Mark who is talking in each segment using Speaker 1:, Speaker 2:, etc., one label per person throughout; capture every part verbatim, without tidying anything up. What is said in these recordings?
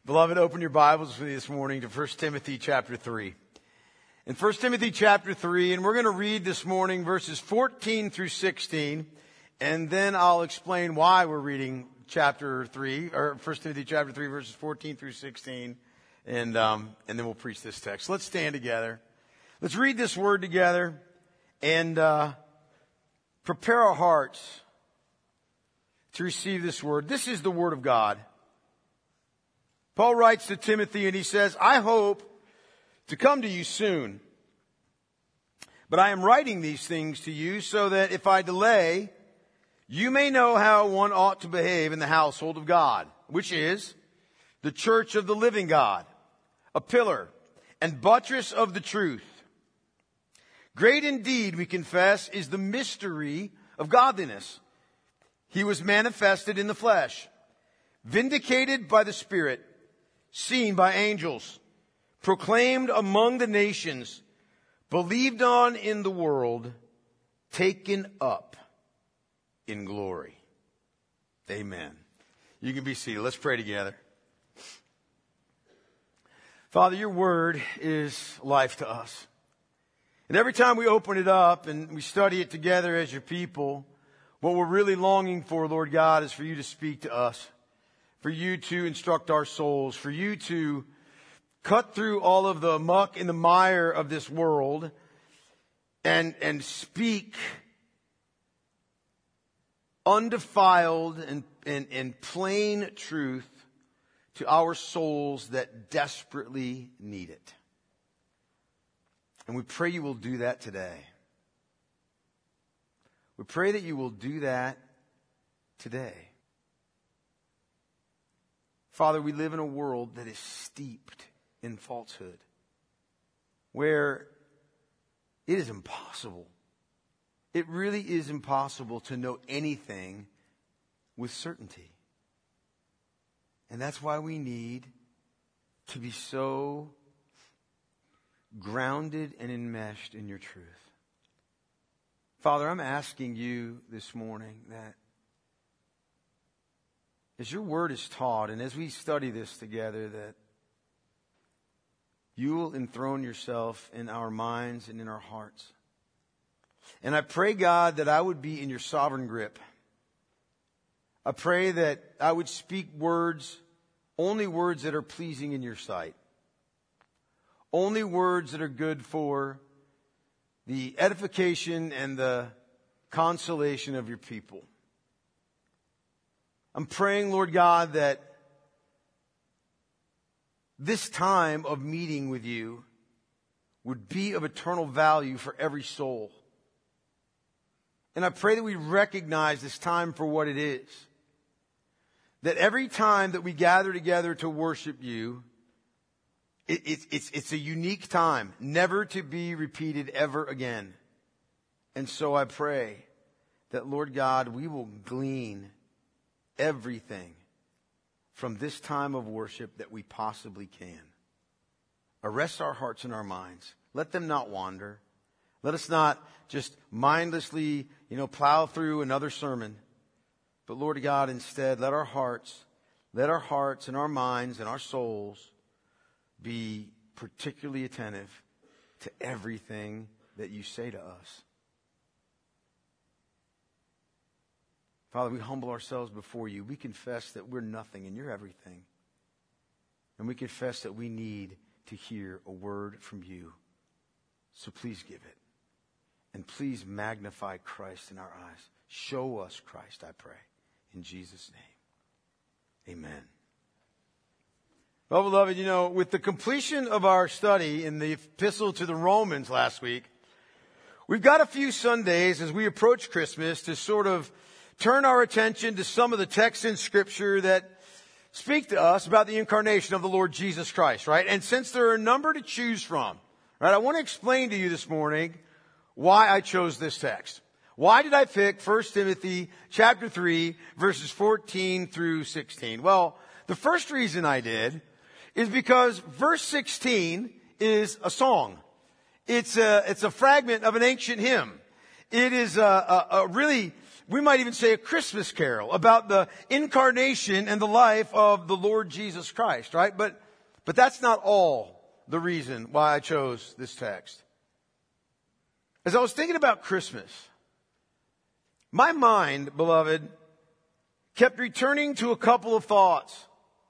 Speaker 1: Beloved, open your Bibles with me this morning to First Timothy chapter three. In First Timothy chapter three, and we're going to read this morning verses fourteen through sixteen, and then I'll explain why we're reading chapter three, or First Timothy chapter three, verses fourteen through sixteen, and um, and then we'll preach this text. Let's stand together. Let's read this word together and uh, prepare our hearts to receive this word. This is the word of God. Paul writes to Timothy and he says, I hope to come to you soon, but I am writing these things to you so that if I delay, you may know how one ought to behave in the household of God, which is the church of the living God, a pillar and buttress of the truth. Great indeed, we confess, is the mystery of godliness. He was manifested in the flesh, vindicated by the Spirit, seen by angels, proclaimed among the nations, believed on in the world, taken up in glory. Amen. You can be seated. Let's pray together. Father, your word is life to us. And every time we open it up and we study it together as your people, what we're really longing for, Lord God, is for you to speak to us, for you to instruct our souls, for you to cut through all of the muck and the mire of this world and, and speak undefiled and, and, and plain truth to our souls that desperately need it. And we pray you will do that today. We pray that you will do that today. Father, we live in a world that is steeped in falsehood, where it is impossible. It really is impossible to know anything with certainty. And that's why we need to be so grounded and enmeshed in your truth. Father, I'm asking you this morning that as your word is taught and as we study this together, that you will enthrone yourself in our minds and in our hearts. And I pray, God, that I would be in your sovereign grip. I pray that I would speak words, only words that are pleasing in your sight. Only words that are good for the edification and the consolation of your people. I'm praying, Lord God, that this time of meeting with you would be of eternal value for every soul. And I pray that we recognize this time for what it is. That every time that we gather together to worship you, it, it, it's, it's a unique time, never to be repeated ever again. And so I pray that, Lord God, we will glean everything from this time of worship that we possibly can. Arrest our hearts and our minds. Let them not wander. Let us not just mindlessly, you know, plow through another sermon. But Lord God, instead, let our hearts, let our hearts and our minds and our souls be particularly attentive to everything that you say to us. Father, we humble ourselves before you. We confess that we're nothing and you're everything. And we confess that we need to hear a word from you. So please give it. And please magnify Christ in our eyes. Show us Christ, I pray. In Jesus' name. Amen. Well, beloved, you know, with the completion of our study in the epistle to the Romans last week, we've got a few Sundays as we approach Christmas to sort of turn our attention to some of the texts in Scripture that speak to us about the incarnation of the Lord Jesus Christ, right? And since there are a number to choose from, right, I want to explain to you this morning why I chose this text. Why did I pick First Timothy chapter three, verses fourteen through sixteen? Well, the first reason I did is because verse sixteen is a song. It's a, it's a fragment of an ancient hymn. It is a, a, a really we might even say a Christmas carol about the incarnation and the life of the Lord Jesus Christ, right? But, but that's not all the reason why I chose this text. As I was thinking about Christmas, my mind, beloved, kept returning to a couple of thoughts.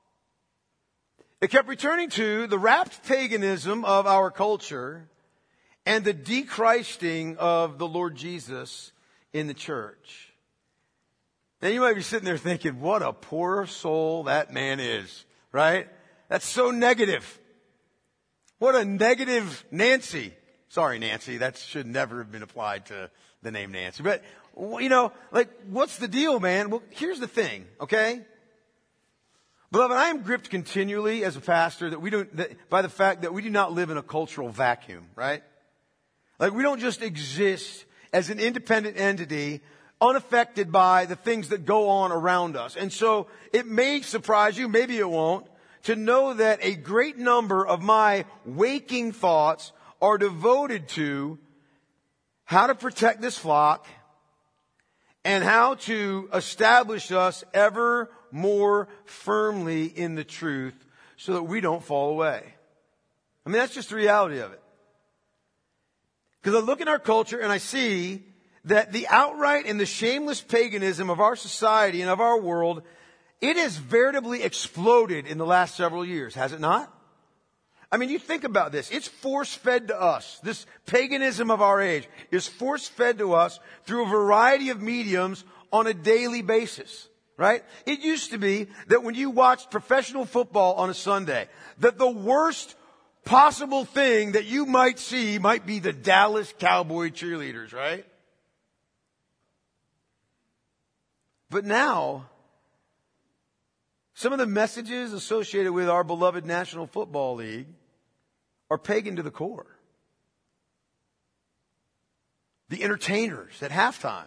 Speaker 1: It kept returning to the rapt paganism of our culture and the de-Christing of the Lord Jesus in the church. Now you might be sitting there thinking, what a poor soul that man is, right? That's so negative. What a negative Nancy. Sorry, Nancy, that should never have been applied to the name Nancy. But, you know, like, what's the deal, man? Well, here's the thing, okay? Beloved, I am gripped continually as a pastor that we don't, that, by the fact that we do not live in a cultural vacuum, right? Like, we don't just exist as an independent entity, unaffected by the things that go on around us. And so, it may surprise you, maybe it won't, to know that a great number of my waking thoughts are devoted to how to protect this flock and how to establish us ever more firmly in the truth so that we don't fall away. I mean, that's just the reality of it. Because I look at our culture and I see that the outright and the shameless paganism of our society and of our world, it has veritably exploded in the last several years, has it not? I mean, you think about this. It's force-fed to us. This paganism of our age is force-fed to us through a variety of mediums on a daily basis, right? It used to be that when you watched professional football on a Sunday, that the worst possible thing that you might see might be the Dallas Cowboy cheerleaders, right? But now, some of the messages associated with our beloved National Football League are pagan to the core. The entertainers at halftime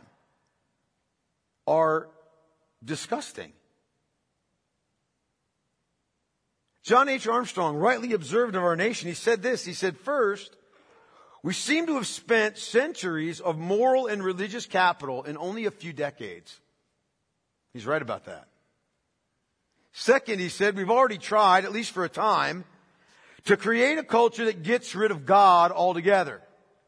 Speaker 1: are disgusting. John H. Armstrong rightly observed of our nation, he said this, he said, first, we seem to have spent centuries of moral and religious capital in only a few decades. He's right about that. Second, he said, we've already tried, at least for a time, to create a culture that gets rid of God altogether.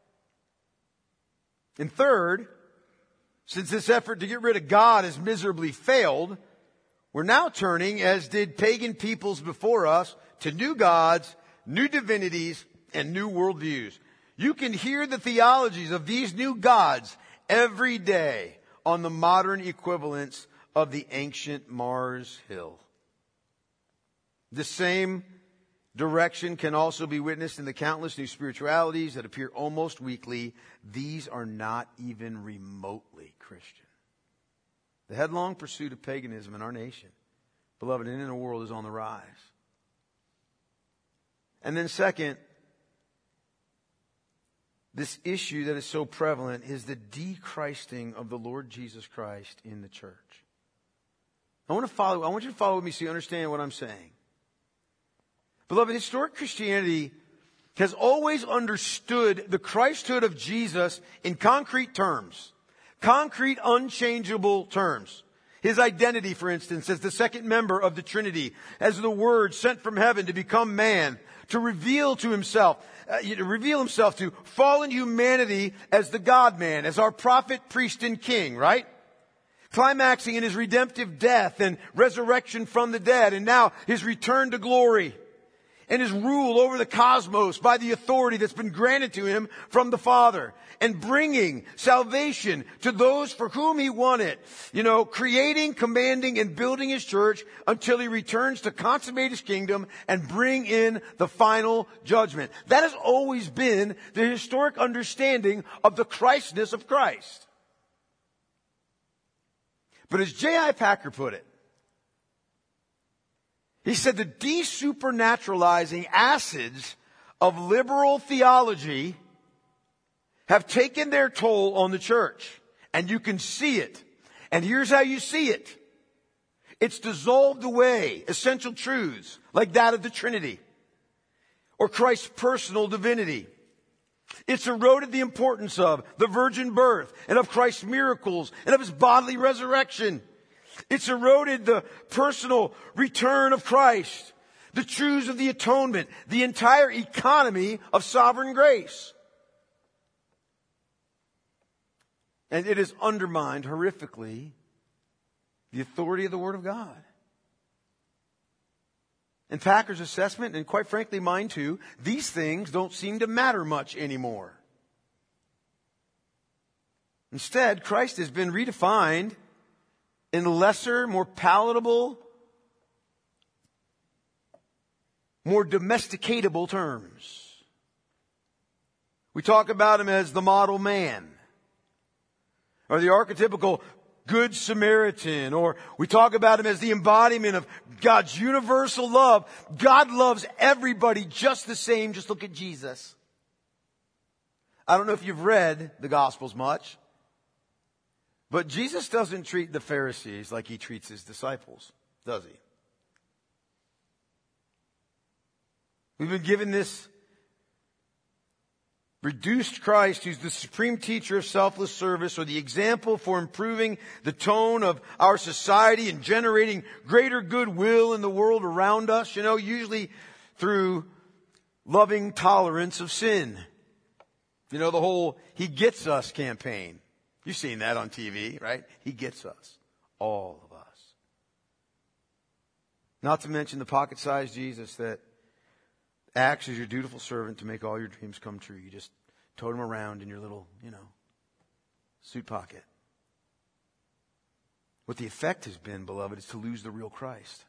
Speaker 1: And third, since this effort to get rid of God has miserably failed, we're now turning, as did pagan peoples before us, to new gods, new divinities, and new worldviews. You can hear the theologies of these new gods every day on the modern equivalents of the ancient Mars Hill. The same direction can also be witnessed in the countless new spiritualities that appear almost weekly. These are not even remotely Christian. The headlong pursuit of paganism in our nation, beloved, and in the world is on the rise. And then second, this issue that is so prevalent is the de-Christing of the Lord Jesus Christ in the church. I want to follow, I want you to follow with me so you understand what I'm saying. Beloved, historic Christianity has always understood the Christhood of Jesus in concrete terms. Concrete, unchangeable terms. His identity, for instance, as the second member of the Trinity, as the Word sent from heaven to become man, to reveal to himself, uh, to reveal himself to fallen humanity as the God-man, as our prophet, priest, and king, right? Climaxing in his redemptive death and resurrection from the dead, and now his return to glory. And his rule over the cosmos by the authority that's been granted to him from the Father. And bringing salvation to those for whom he won it. You know, creating, commanding, and building his church until he returns to consummate his kingdom and bring in the final judgment. That has always been the historic understanding of the Christness of Christ. But as J I Packer put it, he said the desupernaturalizing acids of liberal theology have taken their toll on the church. And you can see it. And here's how you see it. It's dissolved away essential truths like that of the Trinity or Christ's personal divinity It's eroded the importance of the virgin birth and of Christ's miracles and of his bodily resurrection. It's eroded the personal return of Christ, the truths of the atonement, the entire economy of sovereign grace. And it has undermined horrifically the authority of the Word of God. In Packer's assessment, and quite frankly mine too, these things don't seem to matter much anymore. Instead, Christ has been redefined in lesser, more palatable, more domesticatable terms. We talk about him as the model man, or the archetypical Good Samaritan, or we talk about him as the embodiment of God's universal love. God loves everybody just the same. Just look at Jesus. I don't know if you've read the Gospels much, but Jesus doesn't treat the Pharisees like he treats his disciples, does he? We've been given this reduced Christ, who's the supreme teacher of selfless service, or the example for improving the tone of our society and generating greater goodwill in the world around us, you know, usually through loving tolerance of sin. You know, the whole He Gets Us campaign. You've seen that on T V, right? He gets us. All of us. Not to mention the pocket-sized Jesus that acts as your dutiful servant to make all your dreams come true. You just tote him around in your little, you know, suit pocket. What the effect has been, beloved, is to lose the real Christ.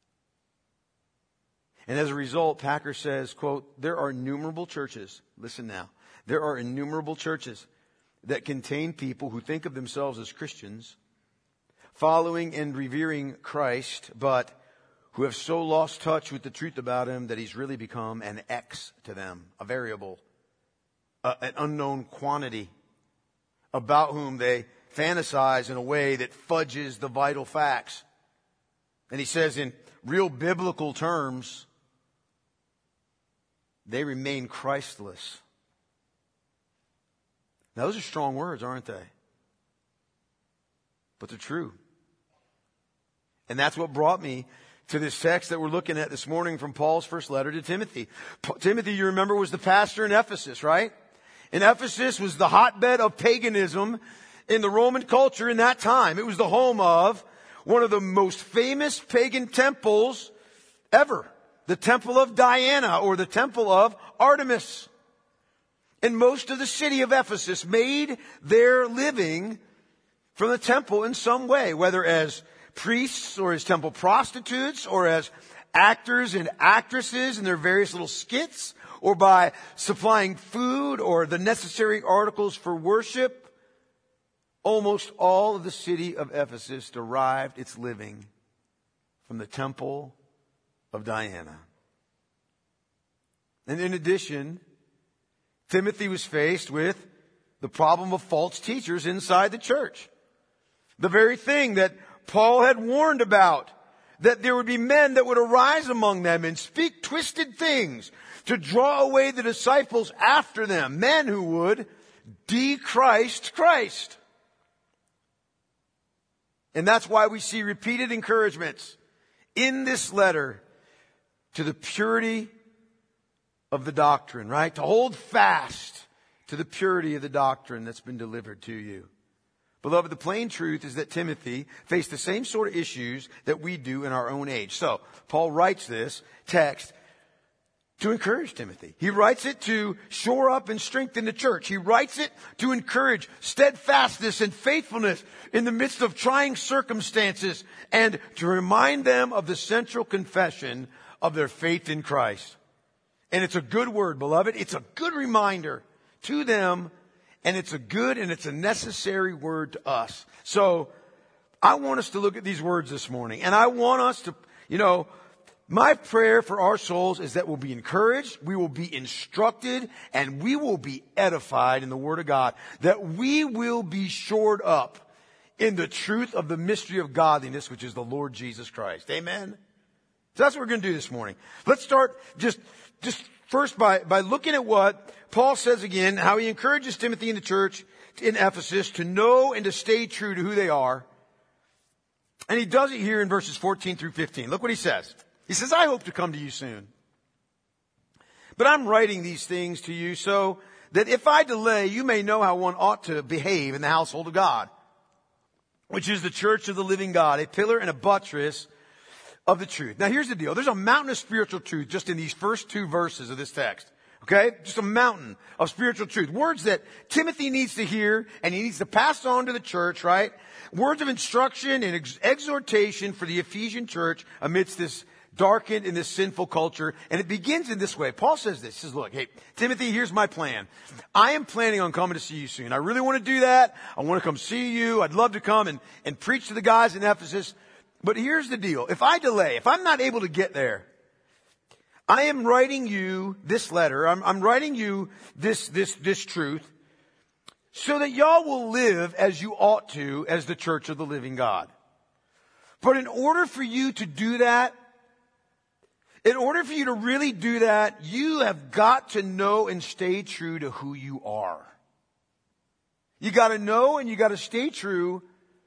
Speaker 1: And as a result, Packer says, quote, there are innumerable churches, listen now, there are innumerable churches that contain people who think of themselves as Christians, following and revering Christ, but who have so lost touch with the truth about him that he's really become an X to them, a variable, a, an unknown quantity, about whom they fantasize in a way that fudges the vital facts. And he says in real biblical terms, they remain Christless. Now those are strong words, aren't they? But they're true. And that's what brought me to this text that we're looking at this morning from Paul's first letter to Timothy. P- Timothy, you remember, was the pastor in Ephesus, right? And Ephesus was the hotbed of paganism in the Roman culture in that time. It was the home of one of the most famous pagan temples ever. The Temple of Diana, or the Temple of Artemis. And most of the city of Ephesus made their living from the temple in some way, whether as priests or as temple prostitutes or as actors and actresses in their various little skits, or by supplying food or the necessary articles for worship. Almost all of the city of Ephesus derived its living from the temple of Diana. And in addition, Timothy was faced with the problem of false teachers inside the church. The very thing that Paul had warned about, that there would be men that would arise among them and speak twisted things to draw away the disciples after them. Men who would de-Christ Christ. And that's why we see repeated encouragements in this letter to the purity of the doctrine, right? To hold fast to the purity of the doctrine that's been delivered to you. Beloved, the plain truth is that Timothy faced the same sort of issues that we do in our own age. So, Paul writes this text to encourage Timothy. He writes it to shore up and strengthen the church. He writes it to encourage steadfastness and faithfulness in the midst of trying circumstances, and to remind them of the central confession of their faith in Christ. And it's a good word, beloved. It's a good reminder to them. And it's a good and it's a necessary word to us. So I want us to look at these words this morning. And I want us to, you know, my prayer for our souls is that we'll be encouraged, we will be instructed, and we will be edified in the Word of God. That we will be shored up in the truth of the mystery of godliness, which is the Lord Jesus Christ. Amen? So that's what we're going to do this morning. Let's start just, just first by, by looking at what Paul says again, how he encourages Timothy in the church in Ephesus to know and to stay true to who they are. And he does it here in verses fourteen through fifteen. Look what he says. He says, I hope to come to you soon. But I'm writing these things to you so that if I delay, you may know how one ought to behave in the household of God, which is the church of the living God, a pillar and a buttress of the truth. Now here's the deal. There's a mountain of spiritual truth just in these first two verses of this text. Okay? Just a mountain of spiritual truth. Words that Timothy needs to hear and he needs to pass on to the church, right? Words of instruction and ex- exhortation for the Ephesian church amidst this darkened in this sinful culture. And it begins in this way. Paul says this. He says, look, hey, Timothy, here's my plan. I am planning on coming to see you soon. I really want to do that. I want to come see you. I'd love to come and, and preach to the guys in Ephesus. But here's the deal. If I delay, if I'm not able to get there, I am writing you this letter. I'm, I'm writing you this, this, this truth so that y'all will live as you ought to as the church of the living God. But in order for you to do that, in order for you to really do that, you have got to know and stay true to who you are. You got to know and you got to stay true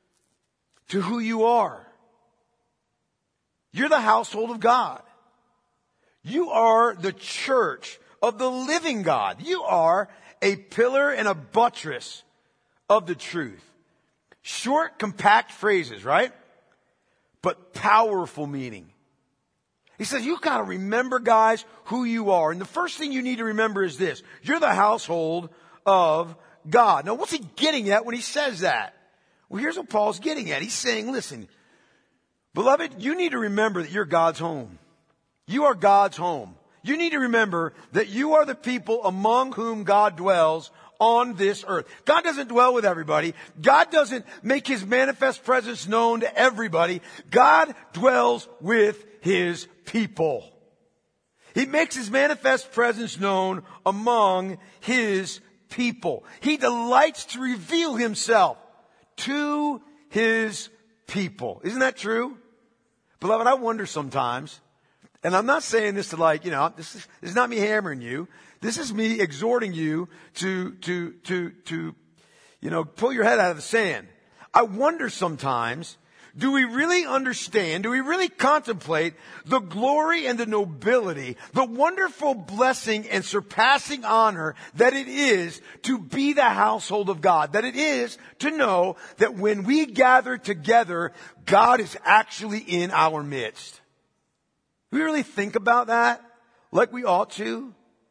Speaker 1: to who you are. You're the household of God. You are the church of the living God. You are a pillar and a buttress of the truth. Short, compact phrases, right? But powerful meaning. He says, you've got to remember, guys, who you are. And the first thing you need to remember is this. You're the household of God. Now, what's he getting at when he says that? Well, here's what Paul's getting at. He's saying, listen, beloved, you need to remember that you're God's home. You are God's home. You need to remember that you are the people among whom God dwells on this earth. God doesn't dwell with everybody. God doesn't make his manifest presence known to everybody. God dwells with his people. He makes his manifest presence known among his people. He delights to reveal himself to his people. Isn't that true? Beloved, I wonder sometimes, and I'm not saying this to like, you know, this is, this is not me hammering you. This is me exhorting you to, to, to, to, you know, pull your head out of the sand. I wonder sometimes, do we really understand, do we really contemplate the glory and the nobility, the wonderful blessing and surpassing honor that it is to be the household of God, that it is to know that when we gather together, God is actually in our midst? Do we really think about that like we ought to?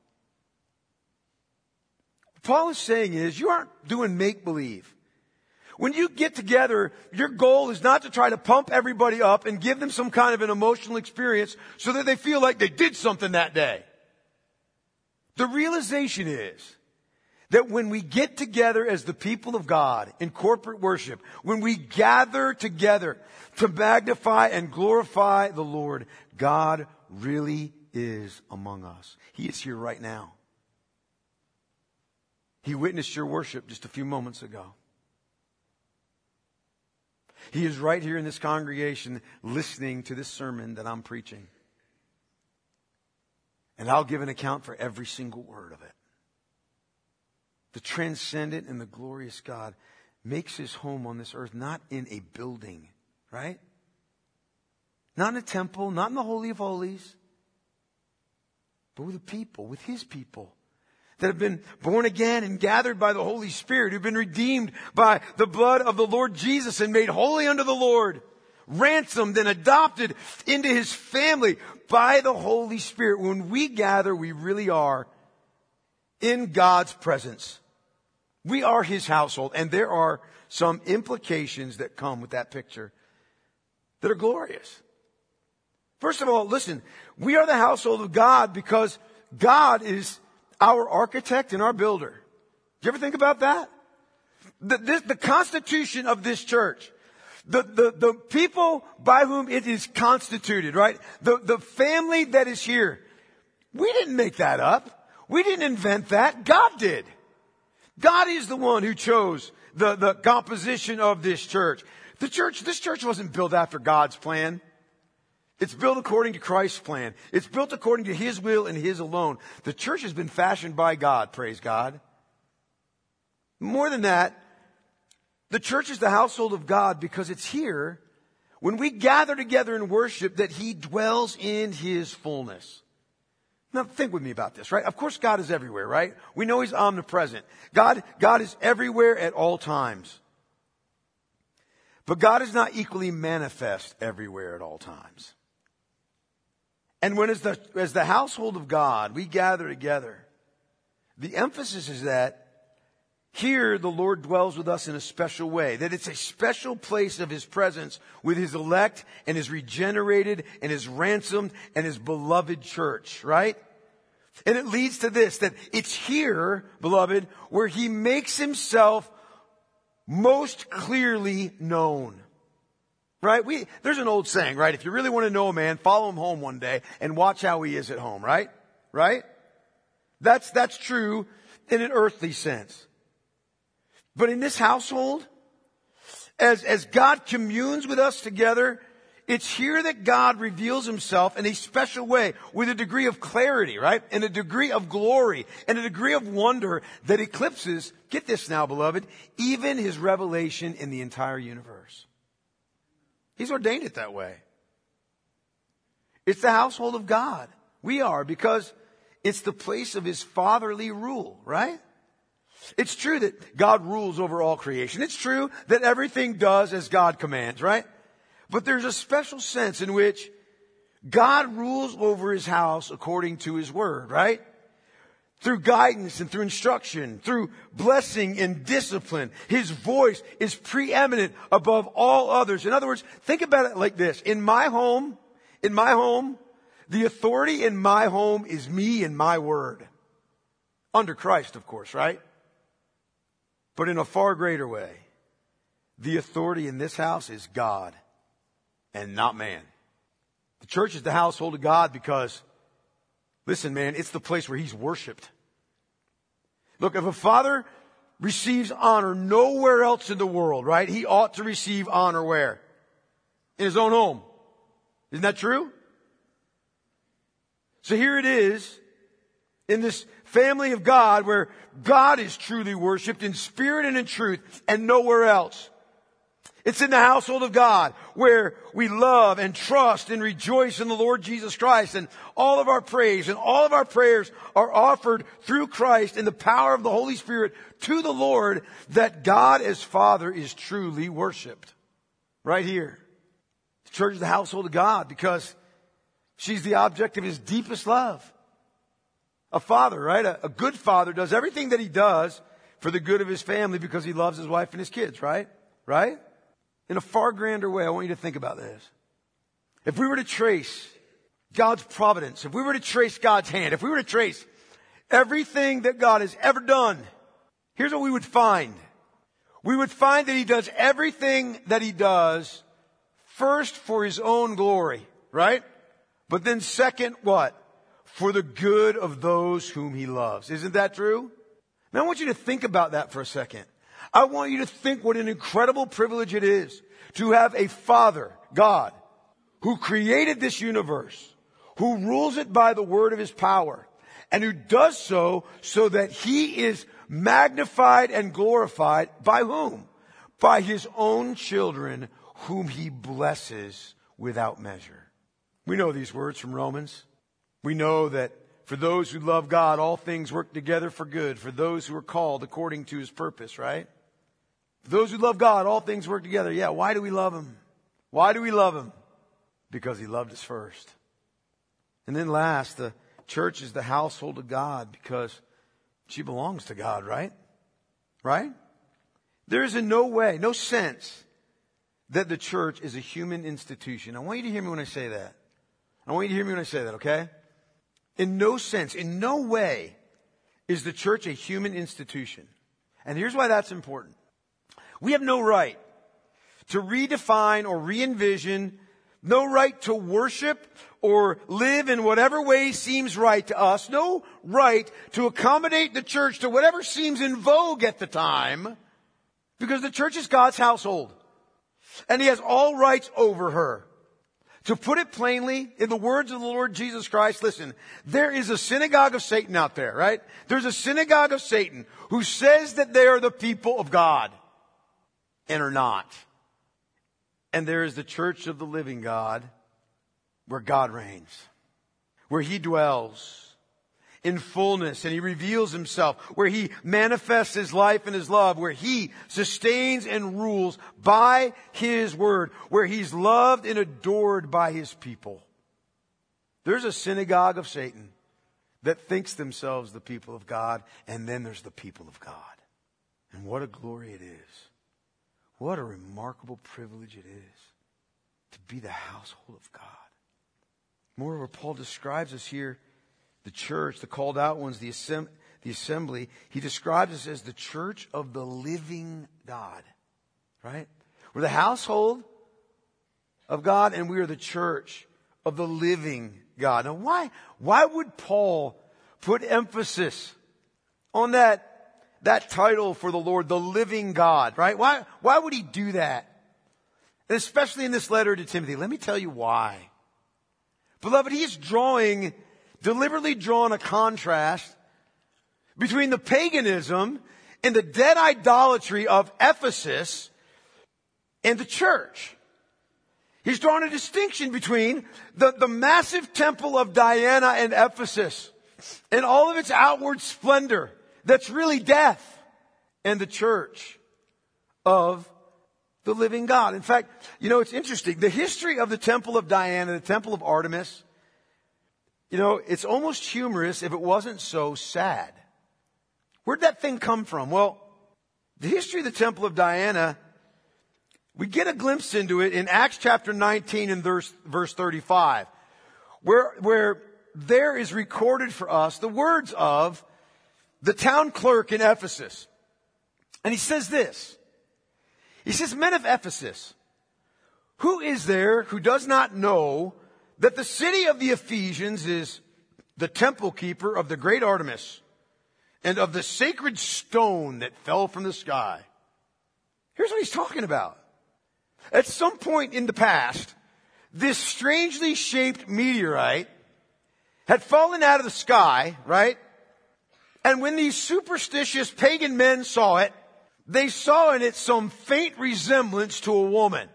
Speaker 1: What Paul is saying is, you aren't doing make-believe. When you get together, your goal is not to try to pump everybody up and give them some kind of an emotional experience so that they feel like they did something that day. The realization is that when we get together as the people of God in corporate worship, when we gather together to magnify and glorify the Lord, God really is among us. He is here right now. He witnessed your worship just a few moments ago. He is right here in this congregation listening to this sermon that I'm preaching. And I'll give an account for every single word of it. The transcendent and the glorious God makes his home on this earth not in a building, right? Not in a temple, not in the Holy of Holies, but with a people, with his people that have been born again and gathered by the Holy Spirit, who've been redeemed by the blood of the Lord Jesus and made holy unto the Lord, ransomed and adopted into his family by the Holy Spirit. When we gather, we really are in God's presence. We are his household, and there are some implications that come with that picture that are glorious. First of all, listen, we are the household of God because God is our architect and our builder. Do you ever think about that? The, this, the constitution of this church, the, the, the people by whom it is constituted, right? The, the family that is here. We didn't make that up. We didn't invent that. God did. God is the one who chose the, the composition of this church. The church, this church wasn't built after God's plan. It's built according to Christ's plan. It's built according to His will and His alone. The church has been fashioned by God, praise God. More than that, the church is the household of God because it's here when we gather together in worship that He dwells in His fullness. Now think with me about this, right? Of course God is everywhere, right? We know He's omnipresent. God, God is everywhere at all times. But God is not equally manifest everywhere at all times. And when as the, as the household of God, we gather together, the emphasis is that here the Lord dwells with us in a special way, that it's a special place of His presence with His elect and His regenerated and His ransomed and His beloved church, right? And it leads to this, that it's here, beloved, where He makes Himself most clearly known. Right? We, there's an old saying, right? If you really want to know a man, follow him home one day and watch how he is at home, right? Right? That's, that's true in an earthly sense. But in this household, as, as God communes with us together, it's here that God reveals Himself in a special way with a degree of clarity, right? And a degree of glory and a degree of wonder that eclipses, get this now, beloved, even His revelation in the entire universe. He's ordained it that way. It's the household of God. We are, because it's the place of His fatherly rule, right? It's true that God rules over all creation. It's true that everything does as God commands, right? But there's a special sense in which God rules over His house according to His word, right? Through guidance and through instruction, through blessing and discipline. His voice is preeminent above all others. In other words, think about it like this. In my home, in my home, the authority in my home is me and my word. Under Christ, of course, right? But in a far greater way, the authority in this house is God and not man. The church is the household of God because, listen, man, it's the place where He's worshiped. Look, if a father receives honor nowhere else in the world, right? He ought to receive honor where? In his own home. Isn't that true? So here it is in this family of God where God is truly worshiped in spirit and in truth and nowhere else. It's in the household of God where we love and trust and rejoice in the Lord Jesus Christ. And all of our praise and all of our prayers are offered through Christ in the power of the Holy Spirit to the Lord, that God as Father is truly worshiped. Right here. The church is the household of God because she's the object of His deepest love. A father, right? A, a good father does everything that he does for the good of his family because he loves his wife and his kids, right? Right? In a far grander way, I want you to think about this. If we were to trace God's providence, if we were to trace God's hand, if we were to trace everything that God has ever done, here's what we would find. We would find that He does everything that He does first for His own glory, right? But then second, what? For the good of those whom He loves. Isn't that true? Now I want you to think about that for a second. I want you to think what an incredible privilege it is to have a Father, God, who created this universe, who rules it by the word of His power, and who does so so that He is magnified and glorified by whom? By His own children, whom He blesses without measure. We know these words from Romans. We know that for those who love God, all things work together for good, for those who are called according to His purpose, right? For those who love God, all things work together. Yeah, why do we love Him? Why do we love Him? Because He loved us first. And then last, the church is the household of God because she belongs to God, right? Right? There is in no way, no sense that the church is a human institution. I want you to hear me when I say that. I want you to hear me when I say that, okay? In no sense, in no way is the church a human institution. And here's why that's important. We have no right to redefine or re-envision, no right to worship or live in whatever way seems right to us, no right to accommodate the church to whatever seems in vogue at the time, because the church is God's household. And He has all rights over her. To put it plainly, in the words of the Lord Jesus Christ, listen, there is a synagogue of Satan out there, right? There's a synagogue of Satan who says that they are the people of God and are not. And there is the church of the living God where God reigns, where He dwells in fullness and He reveals Himself, where He manifests His life and His love, where He sustains and rules by His word, where He's loved and adored by His people. There's a synagogue of Satan that thinks themselves the people of God, and then there's the people of God. And what a glory it is. What a remarkable privilege it is to be the household of God. Moreover, Paul describes us here, the church, the called out ones, the, assemb- the assembly. He describes us as the church of the living God. Right? We're the household of God, and we are the church of the living God. Now, why, why would Paul put emphasis on that, that title for the Lord, the living God, right? Why, why would he do that? And especially in this letter to Timothy. Let me tell you why. Beloved, he's drawing, deliberately drawing a contrast between the paganism and the dead idolatry of Ephesus and the church. He's drawn a distinction between the, the massive temple of Diana in Ephesus and all of its outward splendor that's really death, and the church of the living God. In fact, you know, it's interesting. The history of the temple of Diana, the temple of Artemis, you know, it's almost humorous if it wasn't so sad. Where'd that thing come from? Well, the history of the temple of Diana, we get a glimpse into it in Acts chapter nineteen and verse, verse thirty-five, where, where there is recorded for us the words of the town clerk in Ephesus. And he says this. He says, "Men of Ephesus, who is there who does not know that the city of the Ephesians is the temple keeper of the great Artemis and of the sacred stone that fell from the sky?" Here's what he's talking about. At some point in the past, this strangely shaped meteorite had fallen out of the sky, right? And when these superstitious pagan men saw it, they saw in it some faint resemblance to a woman.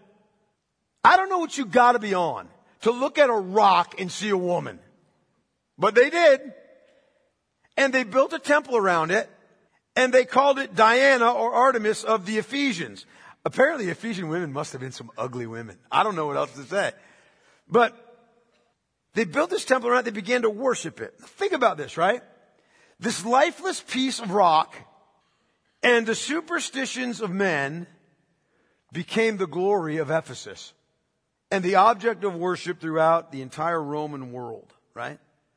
Speaker 1: I don't know what you gotta be on to look at a rock and see a woman. But they did. And they built a temple around it, and they called it Diana or Artemis of the Ephesians. Apparently Ephesian women must have been some ugly women. I don't know what else to say. But they built this temple around it, they began to worship it. Think about this, right? This lifeless piece of rock and the superstitions of men became the glory of Ephesus and the object of worship throughout the entire Roman world, right?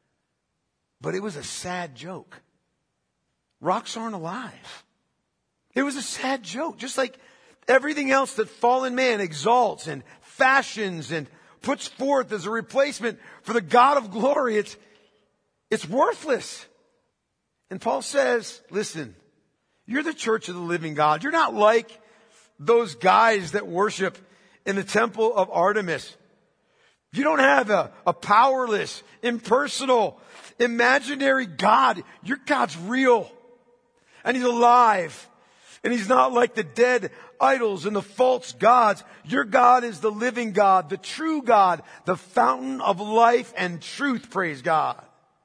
Speaker 1: But it was a sad joke. Rocks aren't alive. It was a sad joke, just like everything else that fallen man exalts and fashions and puts forth as a replacement for the God of glory. It's, it's worthless. And Paul says, listen, you're the church of the living God. You're not like those guys that worship in the temple of Artemis. You don't have a, a powerless, impersonal, imaginary God. Your God's real. And He's alive. And He's not like the dead idols and the false gods. Your God is the living God, the true God, the fountain of life and truth, praise God.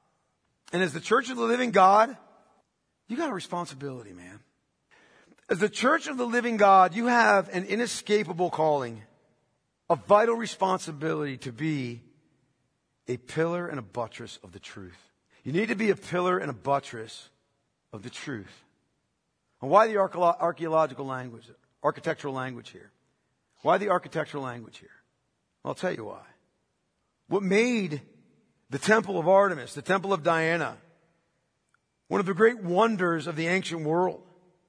Speaker 1: And as the church of the living God, you got a responsibility, man. As the church of the living God, you have an inescapable calling, a vital responsibility to be a pillar and a buttress of the truth. You need to be a pillar and a buttress of the truth. And why the archaeological language, architectural language here? Why the architectural language here? I'll tell you why. What made the temple of Artemis, the temple of Diana, one of the great wonders of the ancient world,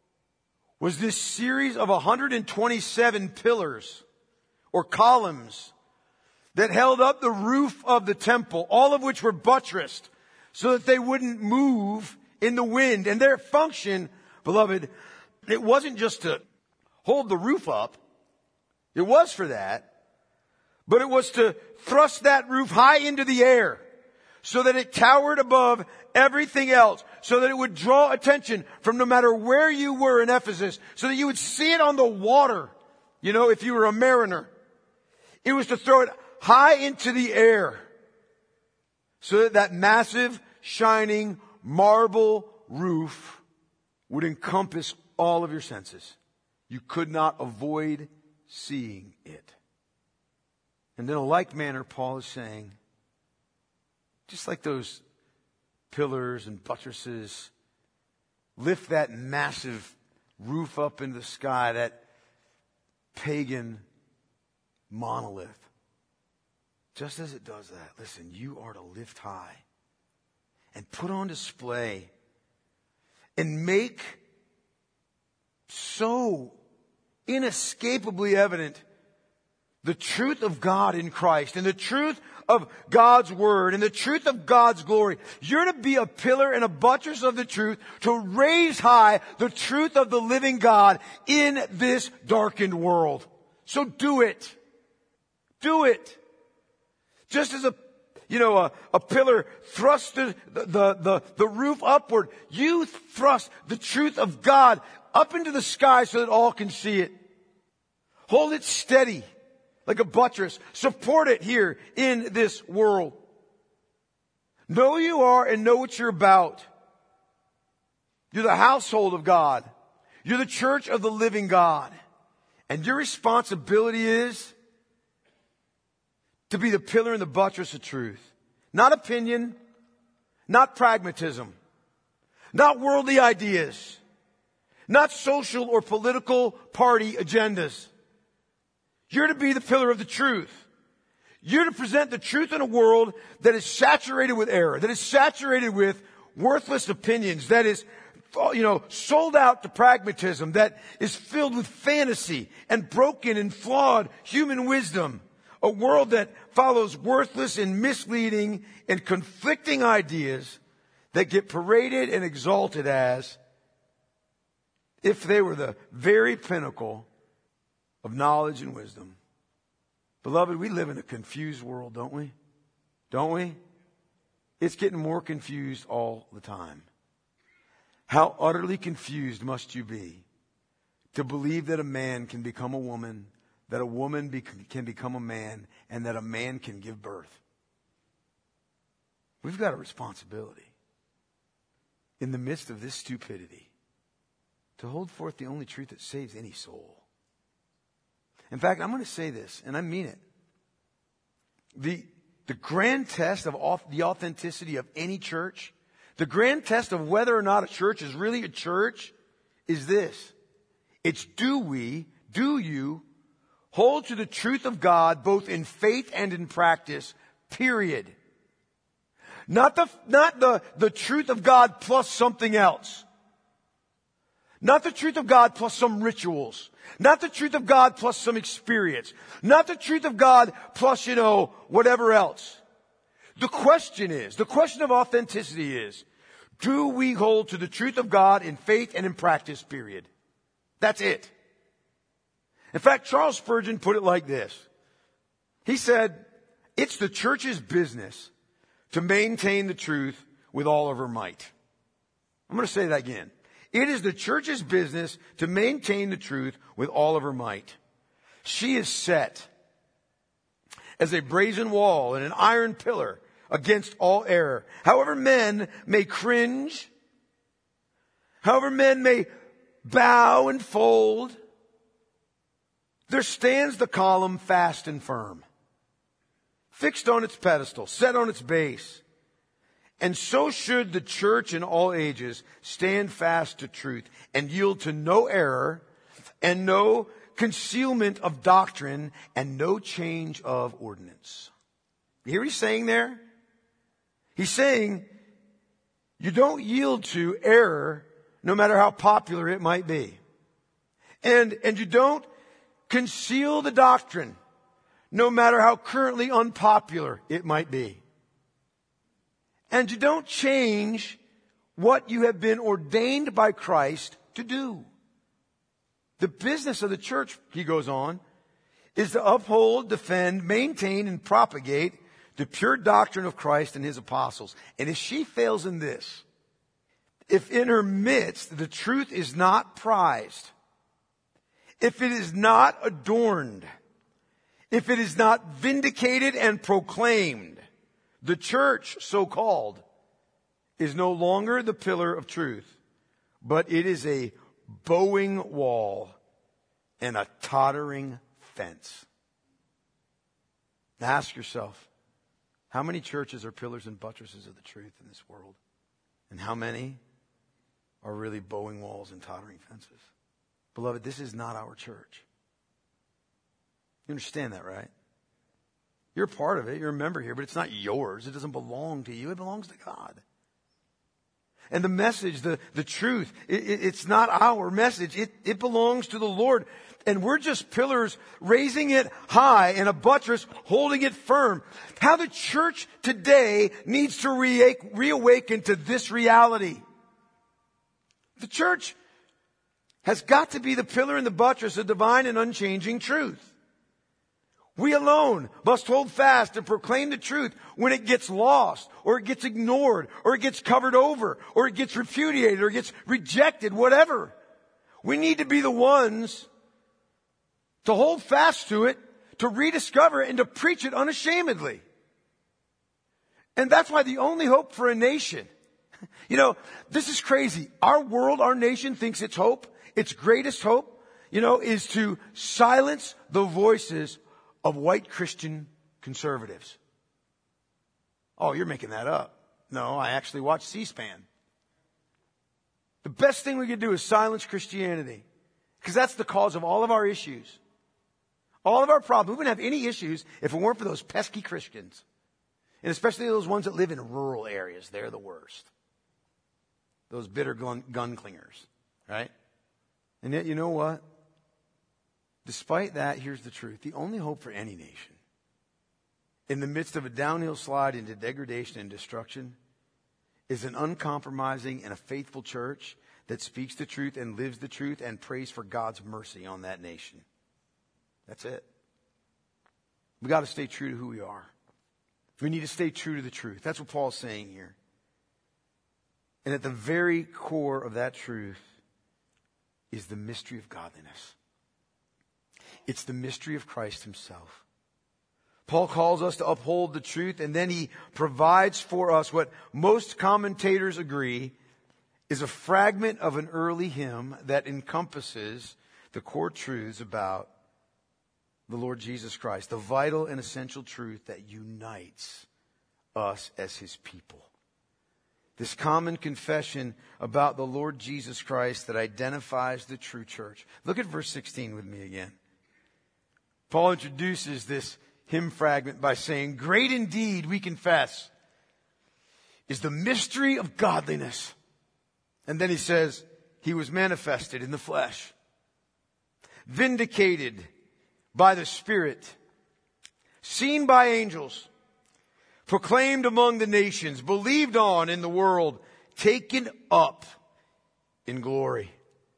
Speaker 1: was this series of one hundred twenty-seven pillars or columns that held up the roof of the temple, all of which were buttressed so that they wouldn't move in the wind. And their function, beloved, it wasn't just to hold the roof up. It was for that. but it was to thrust that roof high into the air so that it towered above everything else, so that it would draw attention from no matter where you were in Ephesus, so that you would see it on the water, you know, if you were a mariner. It was to throw it high into the air so that that massive, shining marble roof would encompass all of your senses. You could not avoid seeing it. And in a like manner, Paul is saying, just like those pillars and buttresses lift that massive roof up into the sky, that pagan monolith, just as it does that, listen, you are to lift high and put on display and make so inescapably evident the truth of God in Christ and the truth of God's Word and the truth of God's glory. You're to be a pillar and a buttress of the truth, to raise high the truth of the living God in this darkened world. So do it. Do it. Just as a, you know, a, a pillar thrusts the, the, the, the roof upward, you thrust the truth of God up into the sky so that all can see it. Hold it steady like a buttress. Support it here in this world. Know who you are and know what you're about. You're the household of God. You're the church of the living God. And your responsibility is to be the pillar and the buttress of truth. Not opinion, not pragmatism, not worldly ideas, not social or political party agendas. You're to be the pillar of the truth. You're to present the truth in a world that is saturated with error, that is saturated with worthless opinions, that is, you know, sold out to pragmatism, that is filled with fantasy and broken and flawed human wisdom. A world that follows worthless and misleading and conflicting ideas that get paraded and exalted as if they were the very pinnacle of knowledge and wisdom. Beloved, we live in a confused world, don't we? Don't we? It's getting more confused all the time. How utterly confused must you be to believe that a man can become a woman, that a woman be, can become a man, and that a man can give birth? We've got a responsibility in the midst of this stupidity to hold forth the only truth that saves any soul. In fact, I'm going to say this, and I mean it. The, the grand test of au- the authenticity of any church, the grand test of whether or not a church is really a church, is this. It's do we, do you, hold to the truth of God both in faith and in practice, period. Not the, not the, the truth of God plus something else. Not the truth of God plus some rituals. Not the truth of God plus some experience. Not the truth of God plus, you know, whatever else. The question is, the question of authenticity is, do we hold to the truth of God in faith and in practice, period? That's it. In fact, Charles Spurgeon put it like this. He said, it's the church's business to maintain the truth with all of her might. I'm going to say that again. It is the church's business to maintain the truth with all of her might. She is set as a brazen wall and an iron pillar against all error. However men may cringe, however men may bow and fold, there stands the column fast and firm, fixed on its pedestal, set on its base. And so should the church in all ages stand fast to truth and yield to no error and no concealment of doctrine and no change of ordinance. You hear what he's saying there? He's saying you don't yield to error no matter how popular it might be. And, and you don't conceal the doctrine no matter how currently unpopular it might be. And you don't change what you have been ordained by Christ to do. The business of the church, he goes on, is to uphold, defend, maintain, and propagate the pure doctrine of Christ and his apostles. And if she fails in this, if in her midst the truth is not prized, if it is not adorned, if it is not vindicated and proclaimed, the church, so-called, is no longer the pillar of truth, but it is a bowing wall and a tottering fence. Now ask yourself, how many churches are pillars and buttresses of the truth in this world? And how many are really bowing walls and tottering fences? Beloved, this is not our church. You understand that, right? You're a part of it. You're a member here, but it's not yours. It doesn't belong to you. It belongs to God. And the message, the, the truth, it, it, it's not our message. It, it belongs to the Lord. And we're just pillars raising it high and a buttress holding it firm. How the church today needs to re- reawaken to this reality. The church has got to be the pillar and the buttress of divine and unchanging truth. We alone must hold fast and proclaim the truth when it gets lost, or it gets ignored, or it gets covered over, or it gets repudiated, or it gets rejected, whatever. We need to be the ones to hold fast to it, to rediscover it, and to preach it unashamedly. And that's why the only hope for a nation, you know, this is crazy. Our world, our nation thinks its hope, its greatest hope, you know, is to silence the voices of white Christian conservatives. Oh, you're making that up. No, I actually watch C-SPAN. The best thing we could do is silence Christianity, because that's the cause of all of our issues. All of our problems. We wouldn't have any issues if it weren't for those pesky Christians. And especially those ones that live in rural areas. They're the worst. Those bitter gun, gun clingers. Right? And yet, you know what? Despite that, here's the truth. The only hope for any nation, in the midst of a downhill slide into degradation and destruction, is an uncompromising and a faithful church that speaks the truth and lives the truth and prays for God's mercy on that nation. That's it. We got to stay true to who we are. We need to stay true to the truth. That's what Paul's saying here. And at the very core of that truth is the mystery of godliness. It's the mystery of Christ himself. Paul calls us to uphold the truth, and then he provides for us what most commentators agree is a fragment of an early hymn that encompasses the core truths about the Lord Jesus Christ, the vital and essential truth that unites us as his people. This common confession about the Lord Jesus Christ that identifies the true church. Look at verse sixteen with me again. Paul introduces this hymn fragment by saying, "Great indeed, we confess, is the mystery of godliness." And then he says, "He was manifested in the flesh, vindicated by the Spirit, seen by angels, proclaimed among the nations, believed on in the world, taken up in glory."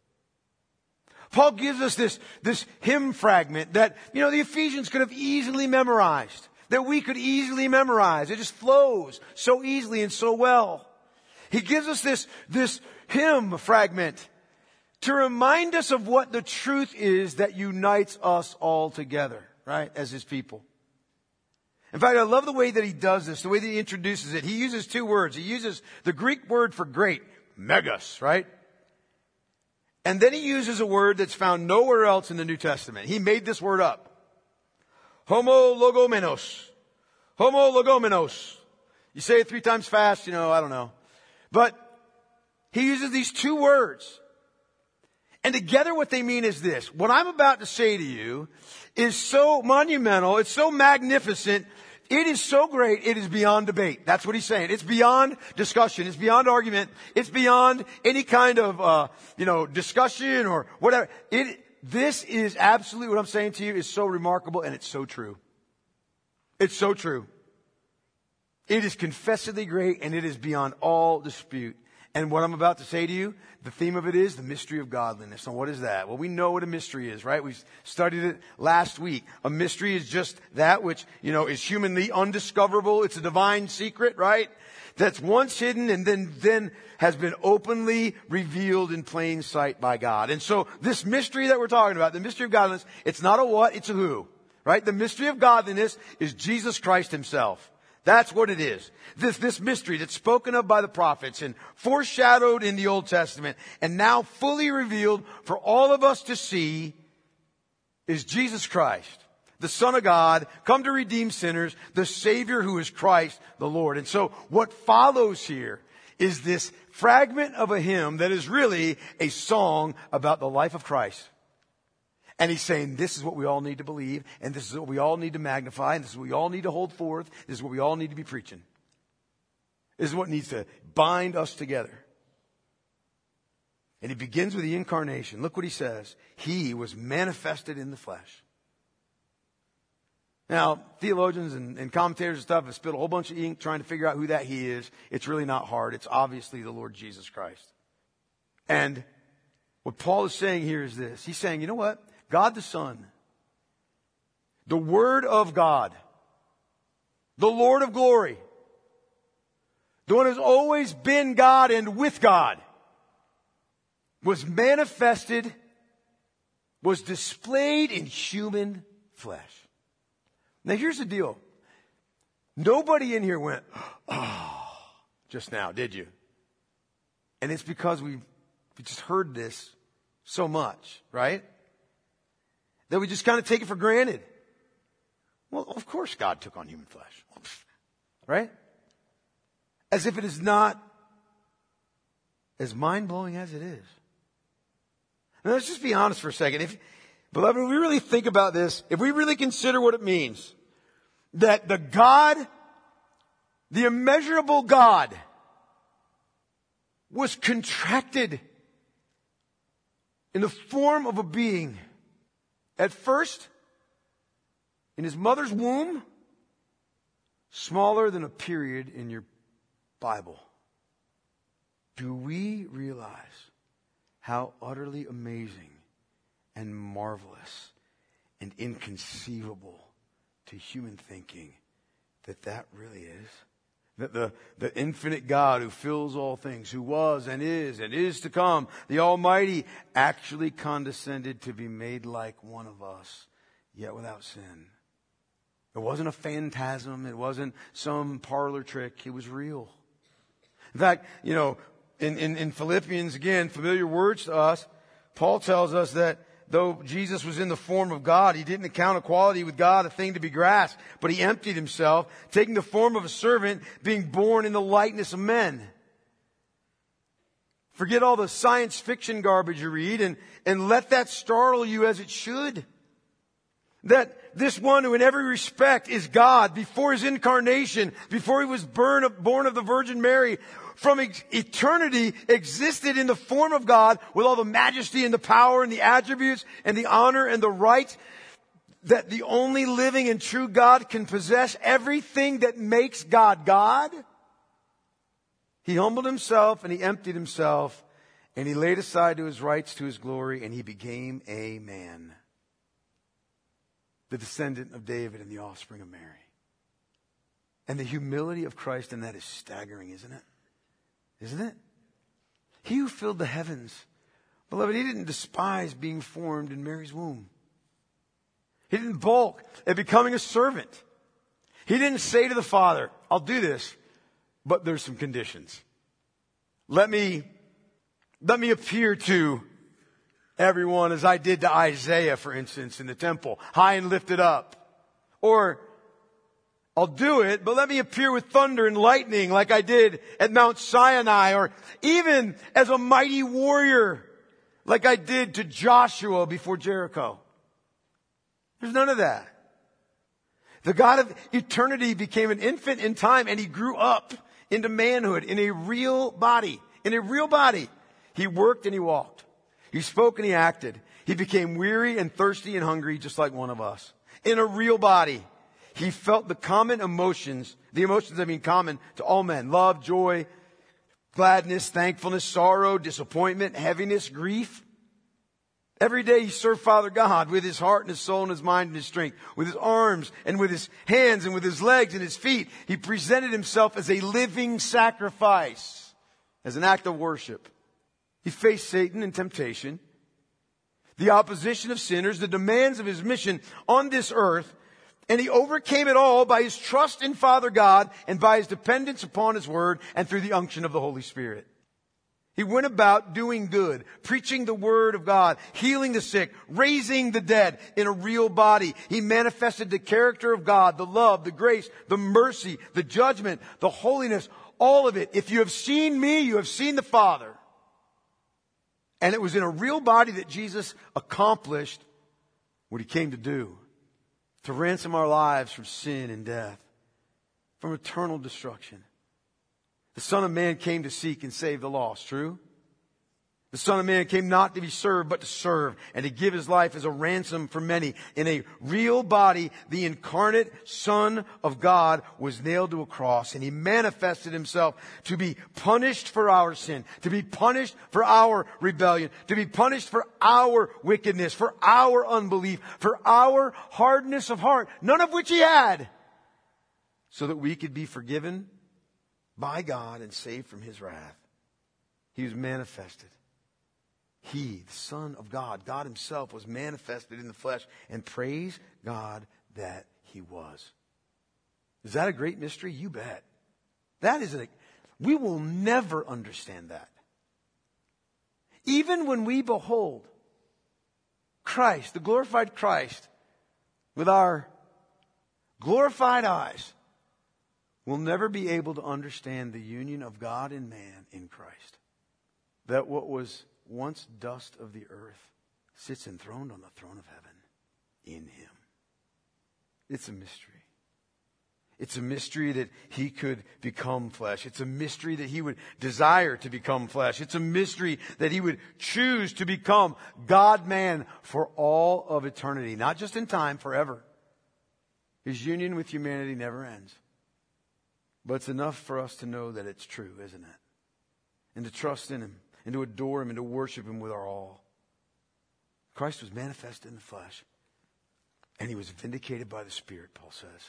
Speaker 1: Paul gives us this, this hymn fragment that, you know, the Ephesians could have easily memorized, that we could easily memorize. It just flows so easily and so well. He gives us this, this hymn fragment to remind us of what the truth is that unites us all together, right, as his people. In fact, I love the way that he does this, the way that he introduces it. He uses two words. He uses the Greek word for great, megas, right? And then he uses a word that's found nowhere else in the New Testament. He made this word up. Homologomenos. Homologomenos. You say it three times fast, you know, I don't know. But he uses these two words. And together what they mean is this. What I'm about to say to you is so monumental, it's so magnificent, it is so great, it is beyond debate. That's what he's saying. It's beyond discussion. It's beyond argument. It's beyond any kind of, uh, you know, discussion or whatever. It, this is absolutely what I'm saying to you is so remarkable, and it's so true. It's so true. It is confessedly great, and it is beyond all dispute. And what I'm about to say to you, the theme of it is the mystery of godliness. And what is that? Well, we know what a mystery is, right? We studied it last week. A mystery is just that which, you know, is humanly undiscoverable. It's a divine secret, right? That's once hidden and then, then has been openly revealed in plain sight by God. And so this mystery that we're talking about, the mystery of godliness, it's not a what, it's a who, right? The mystery of godliness is Jesus Christ himself. That's what it is. This, this mystery that's spoken of by the prophets and foreshadowed in the Old Testament and now fully revealed for all of us to see is Jesus Christ, the Son of God, come to redeem sinners, the Savior who is Christ the Lord. And so what follows here is this fragment of a hymn that is really a song about the life of Christ. And he's saying this is what we all need to believe, and this is what we all need to magnify, and this is what we all need to hold forth, this is what we all need to be preaching. This is what needs to bind us together. And he begins with the incarnation. Look what he says. He was manifested in the flesh. Now, theologians and, and commentators and stuff have spilled a whole bunch of ink trying to figure out who that he is. It's really not hard. It's obviously the Lord Jesus Christ. And what Paul is saying here is this. He's saying, you know what? God the Son, the Word of God, the Lord of glory, the one who's always been God and with God, was manifested, was displayed in human flesh. Now here's the deal. Nobody in here went, oh, just now, did you? And it's because we we just heard this so much, right? That we just kind of take it for granted. Well, of course God took on human flesh. Right? As if it is not as mind-blowing as it is. Now let's just be honest for a second. If, beloved, if we really think about this, if we really consider what it means, that the God, the immeasurable God, was contracted in the form of a being. At first, in his mother's womb, smaller than a period in your Bible. Do we realize how utterly amazing and marvelous and inconceivable to human thinking that that really is? That the, the infinite God who fills all things, who was and is and is to come, the Almighty, actually condescended to be made like one of us, yet without sin. It wasn't a phantasm. It wasn't some parlor trick. It was real. In fact, you know, in, in, in Philippians, again, familiar words to us, Paul tells us that though Jesus was in the form of God, he didn't account equality with God a thing to be grasped, but he emptied himself, taking the form of a servant, being born in the likeness of men. Forget all the science fiction garbage you read and, and let that startle you as it should. That this one who in every respect is God, before his incarnation, before he was born of, born of the Virgin Mary, from eternity existed in the form of God with all the majesty and the power and the attributes and the honor and the right that the only living and true God can possess, everything that makes God God. He humbled himself and he emptied himself and he laid aside to his rights, to his glory, and he became a man. The descendant of David and the offspring of Mary. And the humility of Christ in that is staggering, isn't it? Isn't it? He who filled the heavens, beloved, he didn't despise being formed in Mary's womb. He didn't balk at becoming a servant. He didn't say to the Father, I'll do this, but there's some conditions. Let me, let me appear to everyone as I did to Isaiah, for instance, in the temple, high and lifted up. Or, I'll do it, but let me appear with thunder and lightning like I did at Mount Sinai, or even as a mighty warrior like I did to Joshua before Jericho. There's none of that. The God of eternity became an infant in time, and he grew up into manhood in a real body. In a real body. He worked and he walked. He spoke and he acted. He became weary and thirsty and hungry just like one of us. In a real body. He felt the common emotions, the emotions I mean common to all men, love, joy, gladness, thankfulness, sorrow, disappointment, heaviness, grief. Every day he served Father God with his heart and his soul and his mind and his strength, with his arms and with his hands and with his legs and his feet. He presented himself as a living sacrifice, as an act of worship. He faced Satan and temptation, the opposition of sinners, the demands of his mission on this earth, and he overcame it all by his trust in Father God and by his dependence upon his word and through the unction of the Holy Spirit. He went about doing good, preaching the word of God, healing the sick, raising the dead in a real body. He manifested the character of God, the love, the grace, the mercy, the judgment, the holiness, all of it. If you have seen me, you have seen the Father. And it was in a real body that Jesus accomplished what he came to do, to ransom our lives from sin and death, from eternal destruction. The Son of Man came to seek and save the lost, true? The Son of Man came not to be served, but to serve and to give his life as a ransom for many. In a real body, the incarnate Son of God was nailed to a cross, and he manifested himself to be punished for our sin, to be punished for our rebellion, to be punished for our wickedness, for our unbelief, for our hardness of heart, none of which he had, so that we could be forgiven by God and saved from his wrath. He was manifested. He, the Son of God, God himself, was manifested in the flesh, and praise God that he was. Is that a great mystery? You bet. That is a, we will never understand that. Even when we behold Christ, the glorified Christ, with our glorified eyes, we'll never be able to understand the union of God and man in Christ. That what was once dust of the earth sits enthroned on the throne of heaven in him. It's a mystery. It's a mystery that he could become flesh. It's a mystery that he would desire to become flesh. It's a mystery that he would choose to become God-man for all of eternity. Not just in time, forever. His union with humanity never ends. But it's enough for us to know that it's true, isn't it? And to trust in him, and to adore him, and to worship him with our all. Christ was manifested in the flesh, and he was vindicated by the Spirit, Paul says.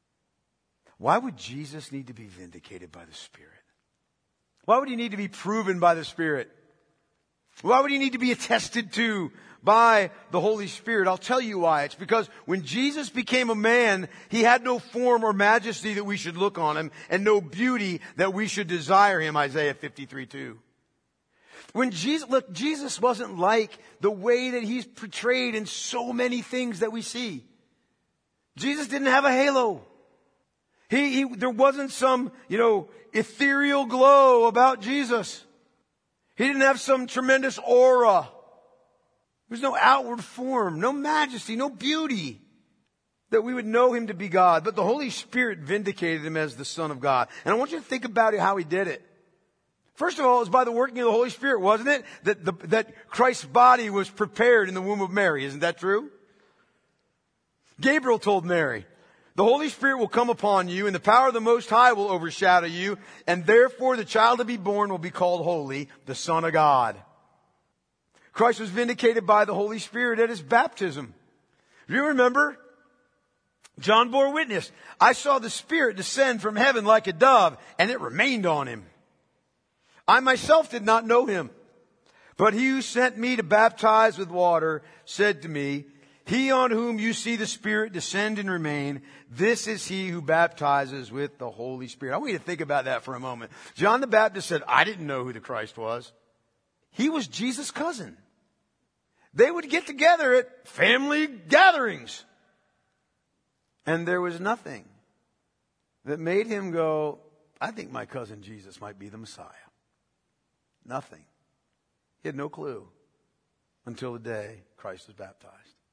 Speaker 1: Why would Jesus need to be vindicated by the Spirit? Why would he need to be proven by the Spirit? Why would he need to be attested to by the Holy Spirit? I'll tell you why. It's because when Jesus became a man, he had no form or majesty that we should look on him, and no beauty that we should desire him, Isaiah fifty-three two. When Jesus, look, Jesus wasn't like the way that he's portrayed in so many things that we see. Jesus didn't have a halo. He, he, there wasn't some, you know, ethereal glow about Jesus. He didn't have some tremendous aura. There was no outward form, no majesty, no beauty that we would know him to be God. But the Holy Spirit vindicated him as the Son of God. And I want you to think about it, how he did it. First of all, it was by the working of the Holy Spirit, wasn't it? That, the, that Christ's body was prepared in the womb of Mary. Isn't that true? Gabriel told Mary, the Holy Spirit will come upon you, and the power of the Most High will overshadow you, and therefore the child to be born will be called holy, the Son of God. Christ was vindicated by the Holy Spirit at his baptism. Do you remember? John bore witness. I saw the Spirit descend from heaven like a dove, and it remained on him. I myself did not know him, but he who sent me to baptize with water said to me, he on whom you see the Spirit descend and remain, this is he who baptizes with the Holy Spirit. I want you to think about that for a moment. John the Baptist said, I didn't know who the Christ was. He was Jesus' cousin. They would get together at family gatherings. And there was nothing that made him go, I think my cousin Jesus might be the Messiah. Nothing. He had no clue until the day Christ was baptized.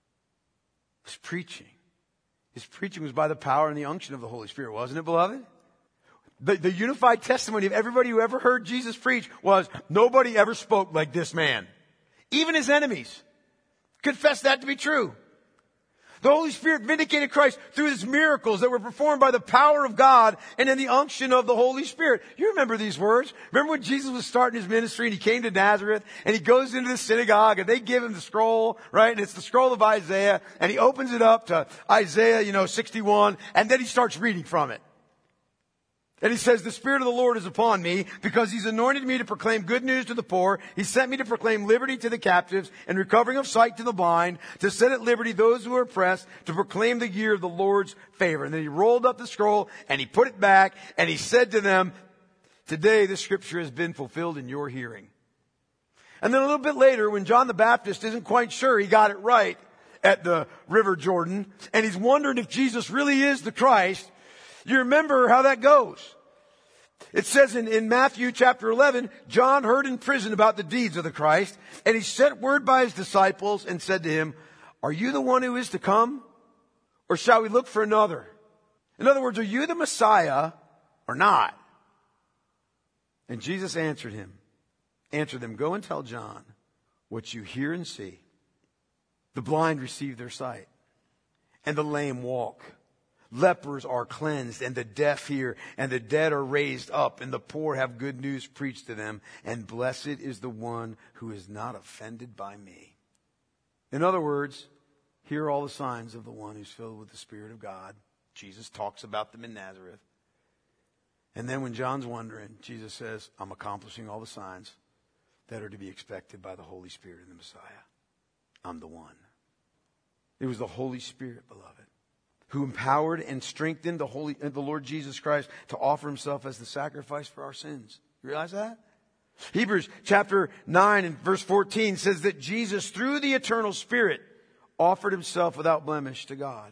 Speaker 1: His preaching. His preaching was by the power and the unction of the Holy Spirit, wasn't it, beloved? The, the unified testimony of everybody who ever heard Jesus preach was, nobody ever spoke like this man. Even his enemies confessed that to be true. The Holy Spirit vindicated Christ through his miracles that were performed by the power of God and in the unction of the Holy Spirit. You remember these words? Remember when Jesus was starting his ministry and he came to Nazareth and he goes into the synagogue and they give him the scroll, right? And it's the scroll of Isaiah, and he opens it up to Isaiah, you know, sixty-one, and then he starts reading from it. And he says, the Spirit of the Lord is upon me because he's anointed me to proclaim good news to the poor. He sent me to proclaim liberty to the captives and recovering of sight to the blind, to set at liberty those who are oppressed, to proclaim the year of the Lord's favor. And then he rolled up the scroll and he put it back and he said to them, today this scripture has been fulfilled in your hearing. And then a little bit later, when John the Baptist isn't quite sure he got it right at the River Jordan, and he's wondering if Jesus really is the Christ, you remember how that goes. It says in, in Matthew chapter eleven, John heard in prison about the deeds of the Christ, and he sent word by his disciples and said to him, are you the one who is to come, or shall we look for another? In other words, are you the Messiah or not? And Jesus answered him, answered them, go and tell John what you hear and see. The blind receive their sight, and the lame walk. Lepers are cleansed, and the deaf hear, and the dead are raised up, and the poor have good news preached to them, and blessed is the one who is not offended by me. In other words, here are all the signs of the one who's filled with the Spirit of God. Jesus talks about them in Nazareth. And then when John's wondering, Jesus says, I'm accomplishing all the signs that are to be expected by the Holy Spirit in the Messiah. I'm the one. It was the Holy Spirit, beloved, who empowered and strengthened the Holy, the Lord Jesus Christ to offer himself as the sacrifice for our sins. You realize that? Hebrews chapter nine and verse fourteen says that Jesus, through the eternal Spirit, offered himself without blemish to God.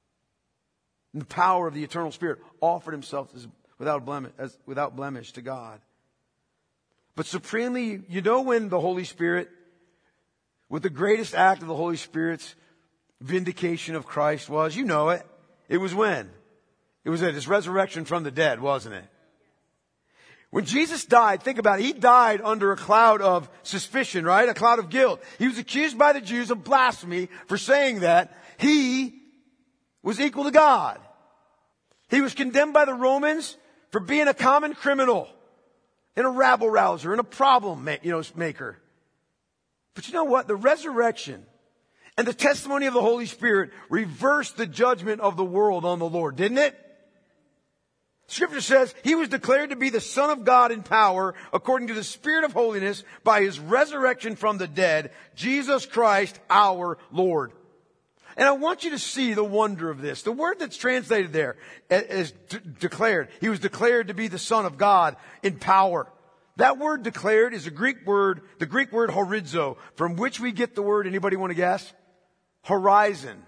Speaker 1: And the power of the eternal Spirit offered himself as, without blemish, as, without blemish to God. But supremely, you know when the Holy Spirit, with the greatest act of the Holy Spirit's vindication of Christ was? You know it. It was when? It was at his resurrection from the dead, wasn't it? When Jesus died, think about it, he died under a cloud of suspicion, right? A cloud of guilt. He was accused by the Jews of blasphemy for saying that he was equal to God. He was condemned by the Romans for being a common criminal and a rabble rouser and a problem you know, maker. But you know what? The resurrection and the testimony of the Holy Spirit reversed the judgment of the world on the Lord, didn't it? Scripture says he was declared to be the Son of God in power according to the Spirit of holiness by his resurrection from the dead, Jesus Christ our Lord. And I want you to see the wonder of this. The word that's translated there is de- declared. He was declared to be the Son of God in power. That word declared is a Greek word, the Greek word horizo, from which we get the word, anybody want to guess? Horizon.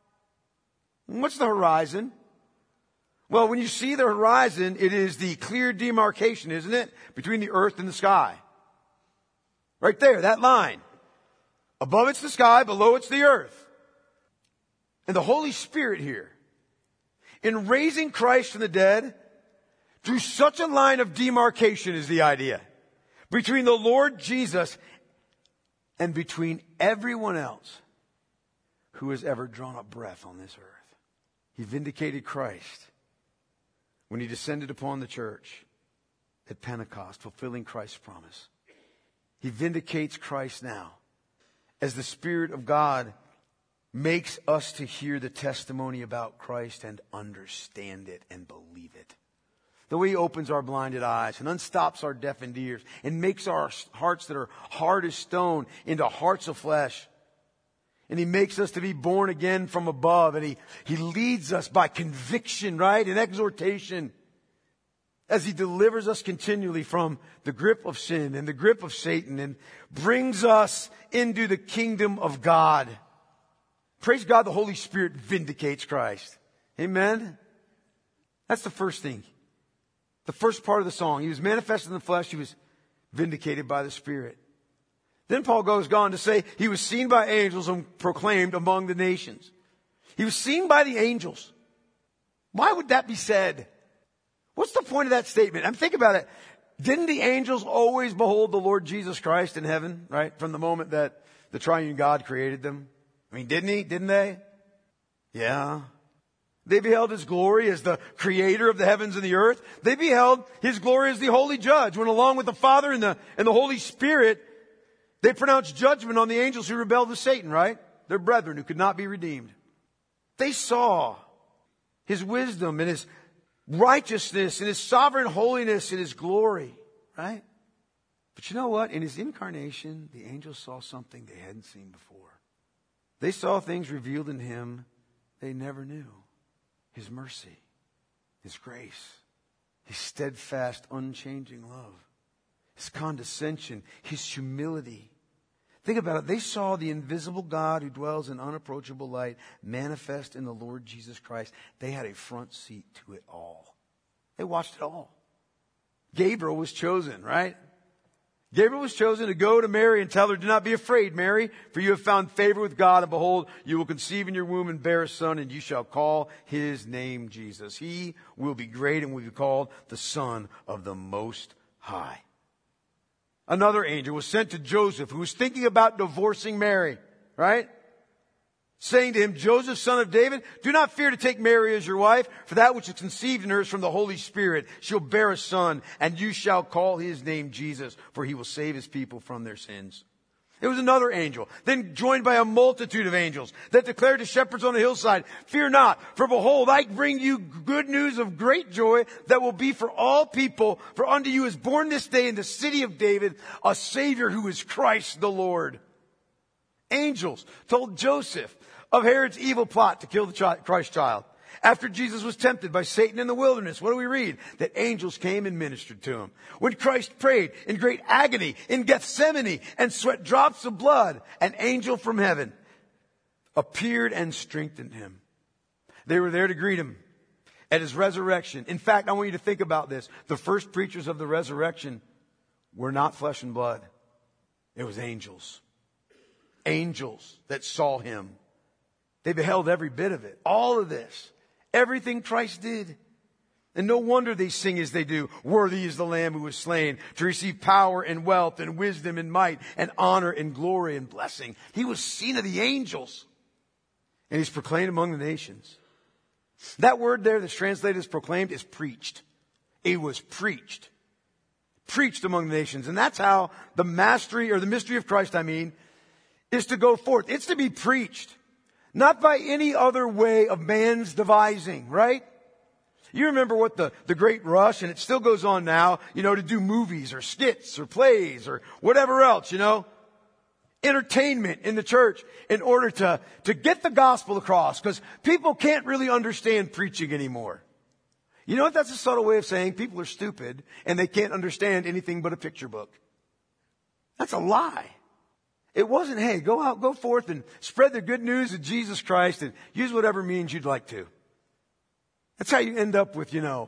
Speaker 1: What's the horizon? Well, when you see the horizon, it is the clear demarcation, isn't it? Between the earth and the sky. Right there, that line. Above it's the sky, below it's the earth. And the Holy Spirit here, in raising Christ from the dead, drew such a line of demarcation is the idea. Between the Lord Jesus and between everyone else who has ever drawn a breath on this earth. He vindicated Christ when he descended upon the church at Pentecost, fulfilling Christ's promise. He vindicates Christ now as the Spirit of God makes us to hear the testimony about Christ and understand it and believe it. The way he opens our blinded eyes and unstops our deafened ears and makes our hearts that are hard as stone into hearts of flesh. And he makes us to be born again from above. And he, he leads us by conviction, right? And exhortation. As he delivers us continually from the grip of sin and the grip of Satan and brings us into the kingdom of God. Praise God, the Holy Spirit vindicates Christ. Amen? That's the first thing. The first part of the song. He was manifested in the flesh. He was vindicated by the Spirit. Then Paul goes on to say he was seen by angels and proclaimed among the nations. He was seen by the angels. Why would that be said? What's the point of that statement? I'm thinking about it. Didn't the angels always behold the Lord Jesus Christ in heaven, right? From the moment that the triune God created them. I mean, didn't he? Didn't they? Yeah. They beheld his glory as the creator of the heavens and the earth. They beheld his glory as the holy judge, when along with the Father and the, and the Holy Spirit, they pronounced judgment on the angels who rebelled with Satan, right? Their brethren who could not be redeemed. They saw his wisdom and his righteousness and his sovereign holiness and his glory, right? But you know what? In his incarnation, the angels saw something they hadn't seen before. They saw things revealed in him they never knew. His mercy, his grace, his steadfast, unchanging love, his condescension, his humility. Think about it. They saw the invisible God who dwells in unapproachable light manifest in the Lord Jesus Christ. They had a front seat to it all. They watched it all. Gabriel was chosen, right? Gabriel was chosen to go to Mary and tell her, do not be afraid, Mary, for you have found favor with God, and behold, you will conceive in your womb and bear a son, and you shall call his name Jesus. He will be great and will be called the Son of the Most High. Another angel was sent to Joseph, who was thinking about divorcing Mary, right? Saying to him, Joseph, son of David, do not fear to take Mary as your wife, for that which is conceived in her is from the Holy Spirit. She'll bear a son, and you shall call his name Jesus, for he will save his people from their sins. It was another angel, then joined by a multitude of angels, that declared to shepherds on the hillside, fear not, for behold, I bring you good news of great joy that will be for all people. For unto you is born this day in the city of David a Savior who is Christ the Lord. Angels told Joseph of Herod's evil plot to kill the child, Christ child. After Jesus was tempted by Satan in the wilderness, what do we read? That angels came and ministered to him. When Christ prayed in great agony in Gethsemane and sweat drops of blood, an angel from heaven appeared and strengthened him. They were there to greet him at his resurrection. In fact, I want you to think about this. The first preachers of the resurrection were not flesh and blood. It was angels. Angels that saw him. They beheld every bit of it. All of this. Everything Christ did. And no wonder they sing as they do. Worthy is the Lamb who was slain to receive power and wealth and wisdom and might and honor and glory and blessing. He was seen of the angels. And he's proclaimed among the nations. That word there that's translated as proclaimed is preached. It was preached. Preached among the nations. And that's how the mastery or the mystery of Christ, I mean, is to go forth. It's to be preached. Not by any other way of man's devising, right? You remember what the, the great rush, and it still goes on now, you know, to do movies or skits or plays or whatever else, you know. Entertainment in the church in order to, to get the gospel across, because people can't really understand preaching anymore. You know what? That's a subtle way of saying people are stupid and they can't understand anything but a picture book. That's a lie. It wasn't, hey, go out, go forth and spread the good news of Jesus Christ and use whatever means you'd like to. That's how you end up with, you know,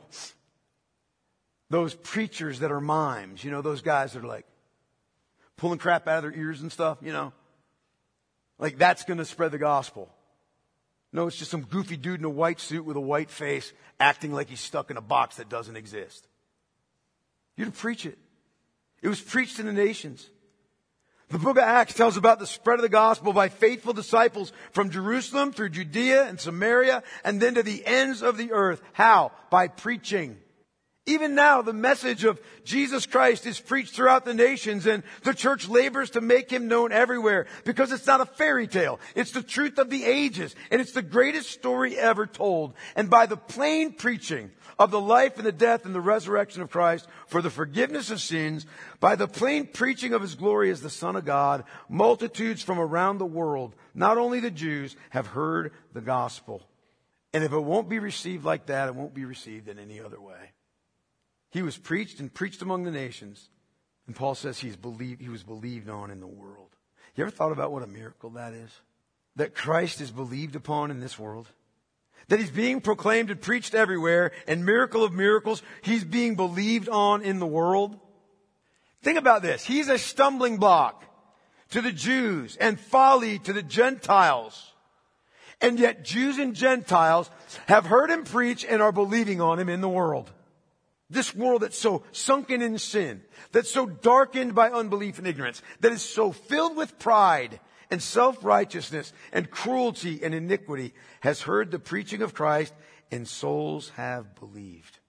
Speaker 1: those preachers that are mimes. You know, those guys that are like pulling crap out of their ears and stuff, you know. Like that's going to spread the gospel. No, it's just some goofy dude in a white suit with a white face acting like he's stuck in a box that doesn't exist. You're to preach it. It was preached in the nations. The book of Acts tells about the spread of the gospel by faithful disciples from Jerusalem through Judea and Samaria and then to the ends of the earth. How? By preaching. Even now, the message of Jesus Christ is preached throughout the nations, and the church labors to make him known everywhere because it's not a fairy tale. It's the truth of the ages, and it's the greatest story ever told. And by the plain preaching of the life and the death and the resurrection of Christ for the forgiveness of sins, by the plain preaching of his glory as the Son of God, multitudes from around the world, not only the Jews, have heard the gospel. And if it won't be received like that, it won't be received in any other way. He was preached and preached among the nations. And Paul says he's believed, he was believed on in the world. You ever thought about what a miracle that is? That Christ is believed upon in this world? That he's being proclaimed and preached everywhere, and miracle of miracles, he's being believed on in the world? Think about this. He's a stumbling block to the Jews and folly to the Gentiles. And yet Jews and Gentiles have heard him preach and are believing on him in the world. This world that's so sunken in sin, that's so darkened by unbelief and ignorance, that is so filled with pride and self-righteousness and cruelty and iniquity has heard the preaching of Christ, and souls have believed.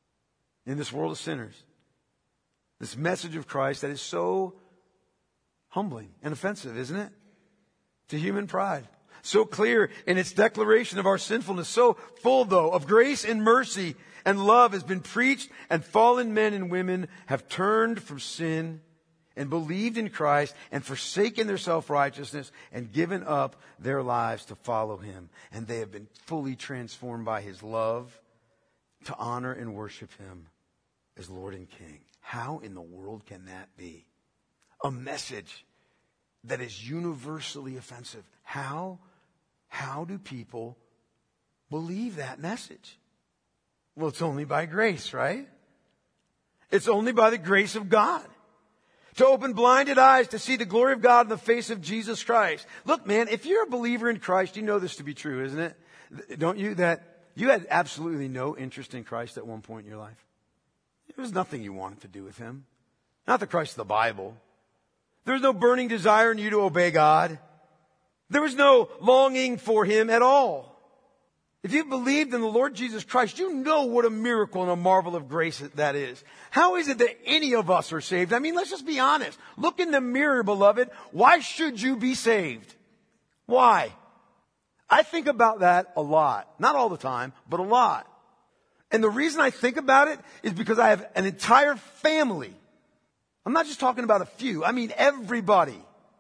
Speaker 1: In this world of sinners, this message of Christ that is so humbling and offensive, isn't it? To human pride. So clear in its declaration of our sinfulness, so full, though, of grace and mercy and love has been preached, and fallen men and women have turned from sin and believed in Christ and forsaken their self-righteousness and given up their lives to follow Him. And they have been fully transformed by His love to honor and worship Him as Lord and King. How in the world can that be? A message that is universally offensive. How, how do people believe that message? Well, it's only by grace, right? It's only by the grace of God. To open blinded eyes to see the glory of God in the face of Jesus Christ. Look, man, if you're a believer in Christ, you know this to be true, isn't it? Don't you? That you had absolutely no interest in Christ at one point in your life. There was nothing you wanted to do with Him. Not the Christ of the Bible. There was no burning desire in you to obey God. There was no longing for Him at all. If you believed in the Lord Jesus Christ, you know what a miracle and a marvel of grace that is. How is it that any of us are saved? I mean, let's just be honest. Look in the mirror, beloved. Why should you be saved? Why? I think about that a lot. Not all the time, but a lot. And the reason I think about it is because I have an entire family. I'm not just talking about a few. I mean everybody.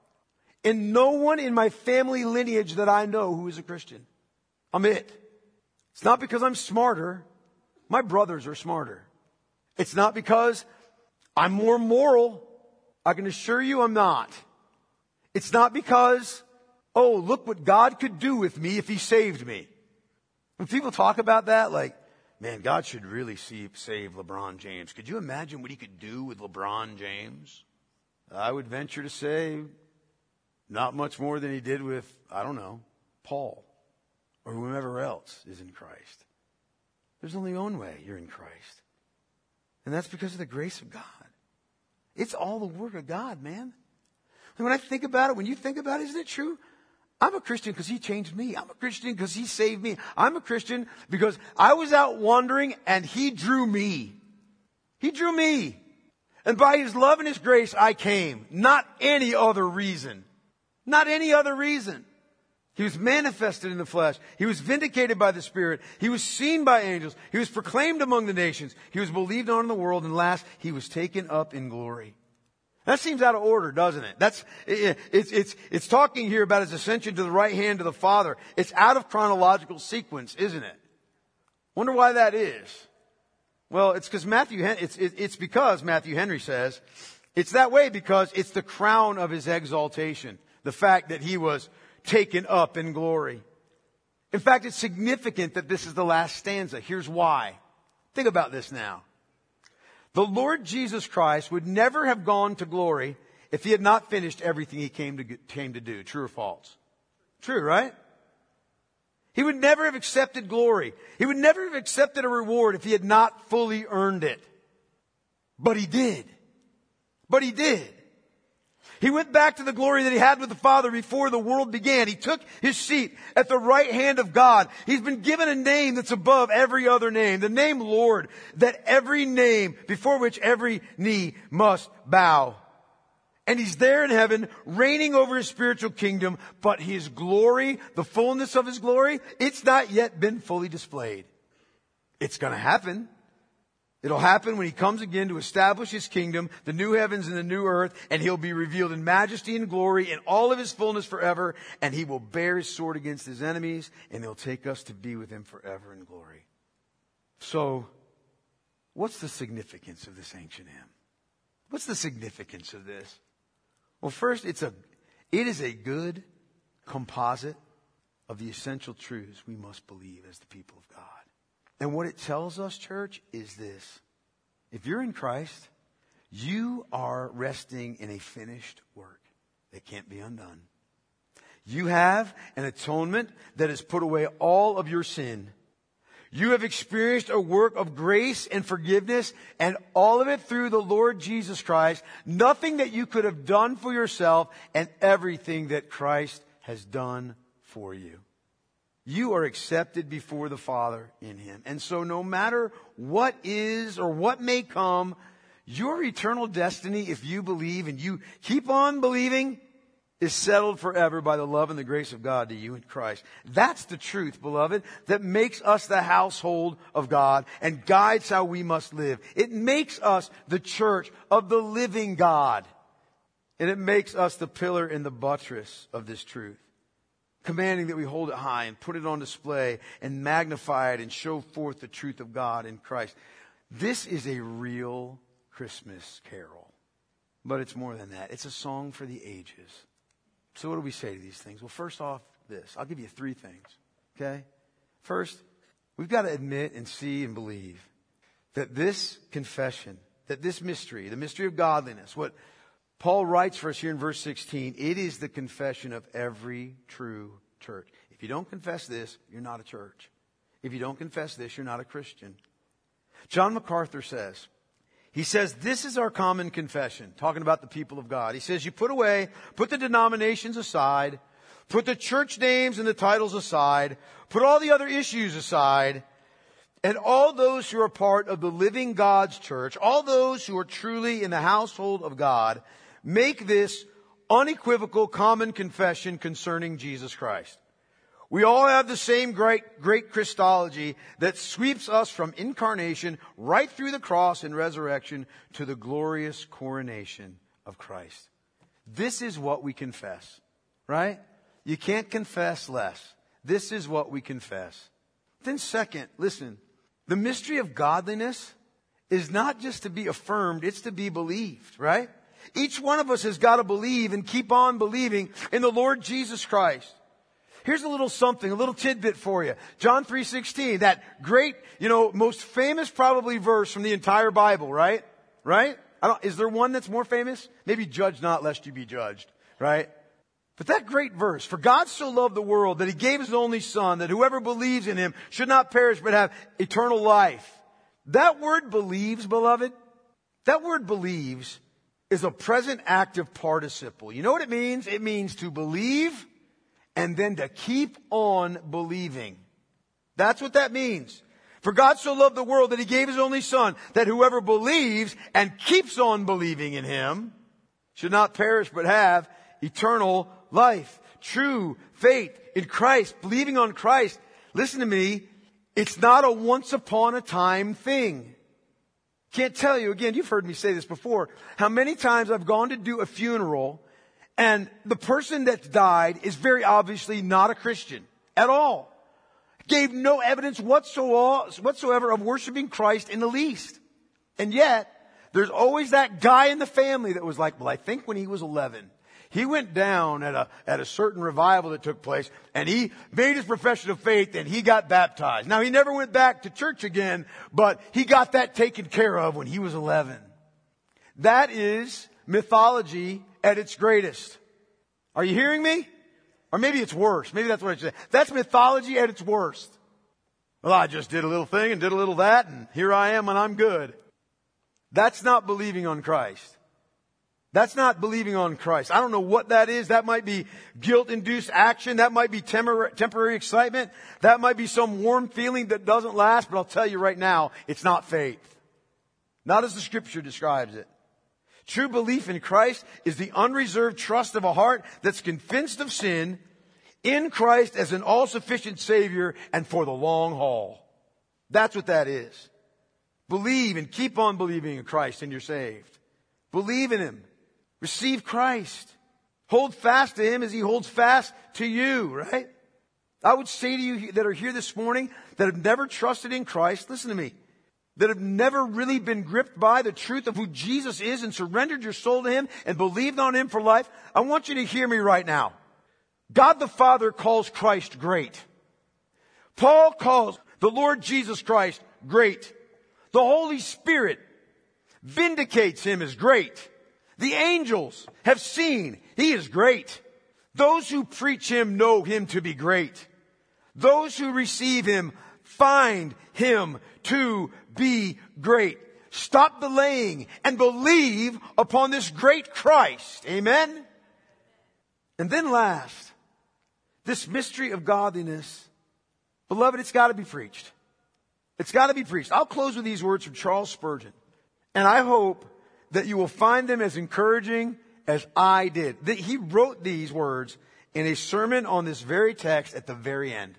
Speaker 1: And no one in my family lineage that I know who is a Christian. I'm it. It's not because I'm smarter. My brothers are smarter. It's not because I'm more moral. I can assure you I'm not. It's not because, oh, look what God could do with me if He saved me. When people talk about that, like, man, God should really see, save LeBron James. Could you imagine what He could do with LeBron James? I would venture to say not much more than He did with, I don't know, Paul. Or whomever else is in Christ. There's only one way you're in Christ. And that's because of the grace of God. It's all the work of God, man. And when I think about it, when you think about it, isn't it true? I'm a Christian because He changed me. I'm a Christian because He saved me. I'm a Christian because I was out wandering and He drew me. He drew me. And by His love and His grace, I came. Not any other reason. Not any other reason. He was manifested in the flesh. He was vindicated by the Spirit. He was seen by angels. He was proclaimed among the nations. He was believed on in the world. And last, He was taken up in glory. That seems out of order, doesn't it? That's, it, it's, it's, it's talking here about His ascension to the right hand of the Father. It's out of chronological sequence, isn't it? Wonder why that is. Well, it's because Matthew, it's, it, it's because Matthew Henry says, it's that way because it's the crown of His exaltation. The fact that He was taken up in glory. In fact, it's significant that this is the last stanza. Here's why. Think about this now. The Lord Jesus Christ would never have gone to glory if He had not finished everything He came to, came to do. True or false? True, right? He would never have accepted glory. He would never have accepted a reward if He had not fully earned it. But He did. But He did. He went back to the glory that He had with the Father before the world began. He took His seat at the right hand of God. He's been given a name that's above every other name. The name Lord, that every name before which every knee must bow. And He's there in heaven, reigning over His spiritual kingdom. But His glory, the fullness of His glory, it's not yet been fully displayed. It's going to happen. It'll happen when He comes again to establish His kingdom, the new heavens and the new earth, and He'll be revealed in majesty and glory in all of His fullness forever, and He will bear His sword against His enemies, and He'll take us to be with Him forever in glory. So, what's the significance of this ancient hymn? What's the significance of this? Well, first, it's a, it is a good composite of the essential truths we must believe as the people of God. And what it tells us, church, is this. If you're in Christ, you are resting in a finished work that can't be undone. You have an atonement that has put away all of your sin. You have experienced a work of grace and forgiveness, and all of it through the Lord Jesus Christ. Nothing that you could have done for yourself, and everything that Christ has done for you. You are accepted before the Father in Him. And so no matter what is or what may come, your eternal destiny, if you believe and you keep on believing, is settled forever by the love and the grace of God to you in Christ. That's the truth, beloved, that makes us the household of God and guides how we must live. It makes us the church of the living God. And it makes us the pillar and the buttress of this truth, commanding that we hold it high and put it on display and magnify it and show forth the truth of God in Christ. This is a real Christmas carol. But it's more than that. It's a song for the ages. So what do we say to these things? Well, first off, this. I'll give you three things. Okay? First, we've got to admit and see and believe that this confession, that this mystery, the mystery of godliness, what Paul writes for us here in verse sixteen, it is the confession of every true church. If you don't confess this, you're not a church. If you don't confess this, you're not a Christian. John MacArthur says, He says, this is our common confession, talking about the people of God. He says, you put away, put the denominations aside, put the church names and the titles aside, put all the other issues aside, and all those who are part of the living God's church, all those who are truly in the household of God, make this unequivocal common confession concerning Jesus Christ. We all have the same great, great Christology that sweeps us from incarnation right through the cross and resurrection to the glorious coronation of Christ. This is what we confess, right? You can't confess less. This is what we confess. Then second, listen, the mystery of godliness is not just to be affirmed, it's to be believed, right? Each one of us has got to believe and keep on believing in the Lord Jesus Christ. Here's a little something, a little tidbit for you. John three sixteen, that great, you know, most famous probably verse from the entire Bible, right? Right? I don't, is there one that's more famous? Maybe judge not lest you be judged, right? But that great verse, for God so loved the world that He gave His only Son, that whoever believes in Him should not perish but have eternal life. That word believes, beloved, that word believes is a present active participle. You know what it means? It means to believe and then to keep on believing. That's what that means. For God so loved the world that He gave His only Son, that whoever believes and keeps on believing in Him should not perish but have eternal life. True faith in Christ, believing on Christ. Listen to me, it's not a once upon a time thing. Can't tell you, again, you've heard me say this before, how many times I've gone to do a funeral and the person that's died is very obviously not a Christian at all. Gave no evidence whatsoever of worshiping Christ in the least. And yet, there's always that guy in the family that was like, well, I think when he was eleven, he went down at a, at a certain revival that took place and he made his profession of faith and he got baptized. Now, he never went back to church again, but he got that taken care of when he was eleven. That is mythology at its greatest. Are you hearing me? Or maybe it's worse. Maybe that's what I should say. That's mythology at its worst. Well, I just did a little thing and did a little that and here I am and I'm good. That's not believing on Christ. That's not believing on Christ. I don't know what that is. That might be guilt-induced action. That might be temporary, temporary excitement. That might be some warm feeling that doesn't last. But I'll tell you right now, it's not faith. Not as the Scripture describes it. True belief in Christ is the unreserved trust of a heart that's convinced of sin in Christ as an all-sufficient Savior and for the long haul. That's what that is. Believe and keep on believing in Christ and you're saved. Believe in Him. Receive Christ. Hold fast to Him as He holds fast to you, right? I would say to you that are here this morning that have never trusted in Christ, listen to me, that have never really been gripped by the truth of who Jesus is and surrendered your soul to Him and believed on Him for life, I want you to hear me right now. God the Father calls Christ great. Paul calls the Lord Jesus Christ great. The Holy Spirit vindicates Him as great. The angels have seen He is great. Those who preach Him know Him to be great. Those who receive Him find him to be great. Stop delaying and believe upon this great Christ. Amen? And then last, this mystery of godliness. Beloved, it's got to be preached. It's got to be preached. I'll close with these words from Charles Spurgeon. And I hope that you will find them as encouraging as I did. That he wrote these words in a sermon on this very text at the very end.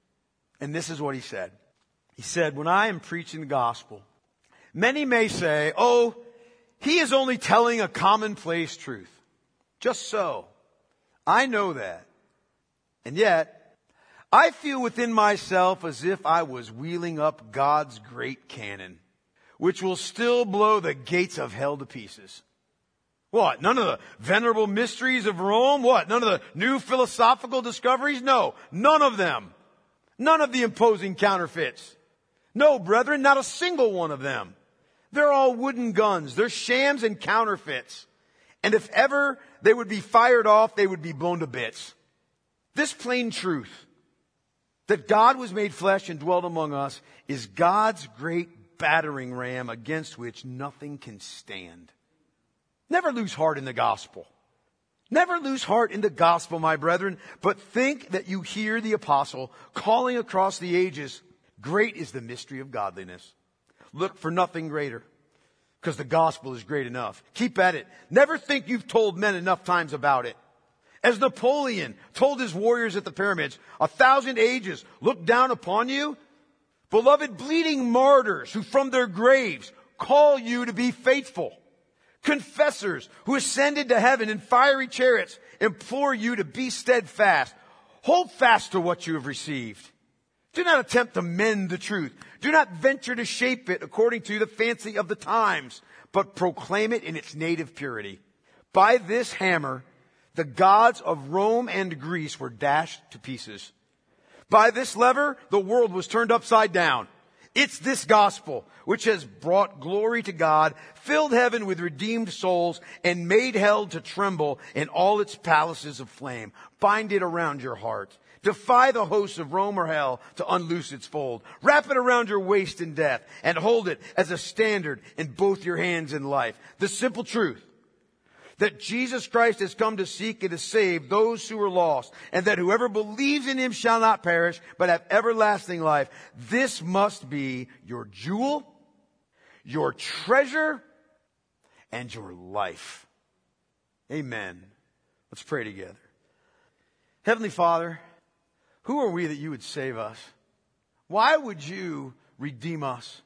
Speaker 1: And this is what he said. He said, when I am preaching the gospel, many may say, oh, he is only telling a commonplace truth. Just so. I know that. And yet, I feel within myself as if I was wheeling up God's great cannon, which will still blow the gates of hell to pieces. What? None of the venerable mysteries of Rome? What? None of the new philosophical discoveries? No, none of them. None of the imposing counterfeits. No, brethren, not a single one of them. They're all wooden guns. They're shams and counterfeits. And if ever they would be fired off, they would be blown to bits. This plain truth, that God was made flesh and dwelt among us, is God's great battering ram against which nothing can stand. Never lose heart in the gospel. Never lose heart in the gospel, my brethren, but think that you hear the apostle calling across the ages, great is the mystery of godliness. Look for nothing greater, because the gospel is great enough. Keep at it. Never think you've told men enough times about it. As Napoleon told his warriors at the pyramids, a thousand ages look down upon you. Beloved bleeding martyrs who from their graves call you to be faithful. Confessors who ascended to heaven in fiery chariots implore you to be steadfast. Hold fast to what you have received. Do not attempt to mend the truth. Do not venture to shape it according to the fancy of the times, but proclaim it in its native purity. By this hammer, the gods of Rome and Greece were dashed to pieces. By this lever, the world was turned upside down. It's this gospel which has brought glory to God, filled heaven with redeemed souls, and made hell to tremble in all its palaces of flame. Bind it around your heart. Defy the hosts of Rome or hell to unloose its fold. Wrap it around your waist in death and hold it as a standard in both your hands in life. The simple truth that Jesus Christ has come to seek and to save those who are lost, and that whoever believes in him shall not perish, but have everlasting life. This must be your jewel, your treasure, and your life. Amen. Let's pray together. Heavenly Father, who are we that you would save us? Why would you redeem us?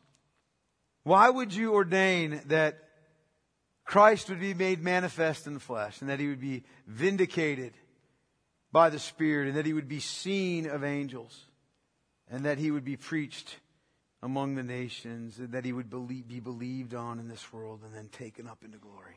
Speaker 1: Why would you ordain that Christ would be made manifest in the flesh, and that he would be vindicated by the Spirit, and that he would be seen of angels, and that he would be preached among the nations, and that he would believe, be believed on in this world and then taken up into glory?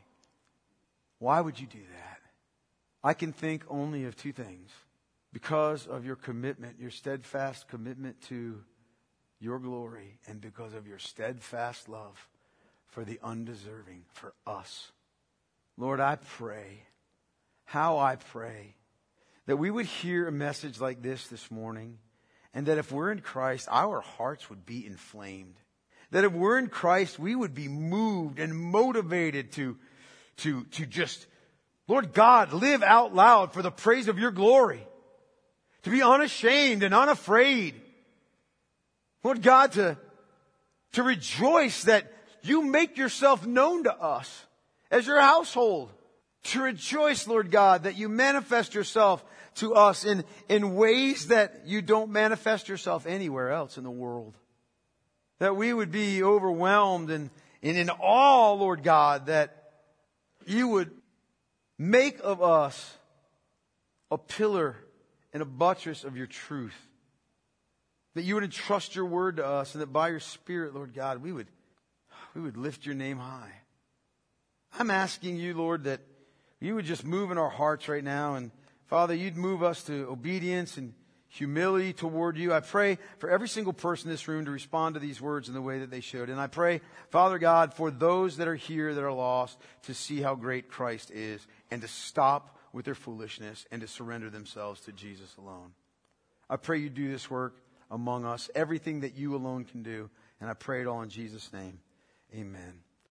Speaker 1: Why would you do that? I can think only of two things. Because of your commitment, your steadfast commitment to your glory, and because of your steadfast love for the undeserving, for us. Lord, I pray, how I pray, that we would hear a message like this this morning, and that if we're in Christ, our hearts would be inflamed. That if we're in Christ, we would be moved and motivated to, to, to just, Lord God, live out loud for the praise of your glory. To be unashamed and unafraid. Lord God, to, to rejoice that you make yourself known to us as your household. To rejoice, Lord God, that you manifest yourself to us in, in ways that you don't manifest yourself anywhere else in the world. That we would be overwhelmed and, and in awe, Lord God, that you would make of us a pillar and a buttress of your truth. That you would entrust your word to us, and that by your Spirit, Lord God, we would we would lift your name high. I'm asking you, Lord, that you would just move in our hearts right now. And Father, you'd move us to obedience and humility toward you. I pray for every single person in this room to respond to these words in the way that they should. And I pray, Father God, for those that are here that are lost, to see how great Christ is, and to stop with their foolishness and to surrender themselves to Jesus alone. I pray you do this work. among us, everything that you alone can do. And I pray it all in Jesus' name. Amen.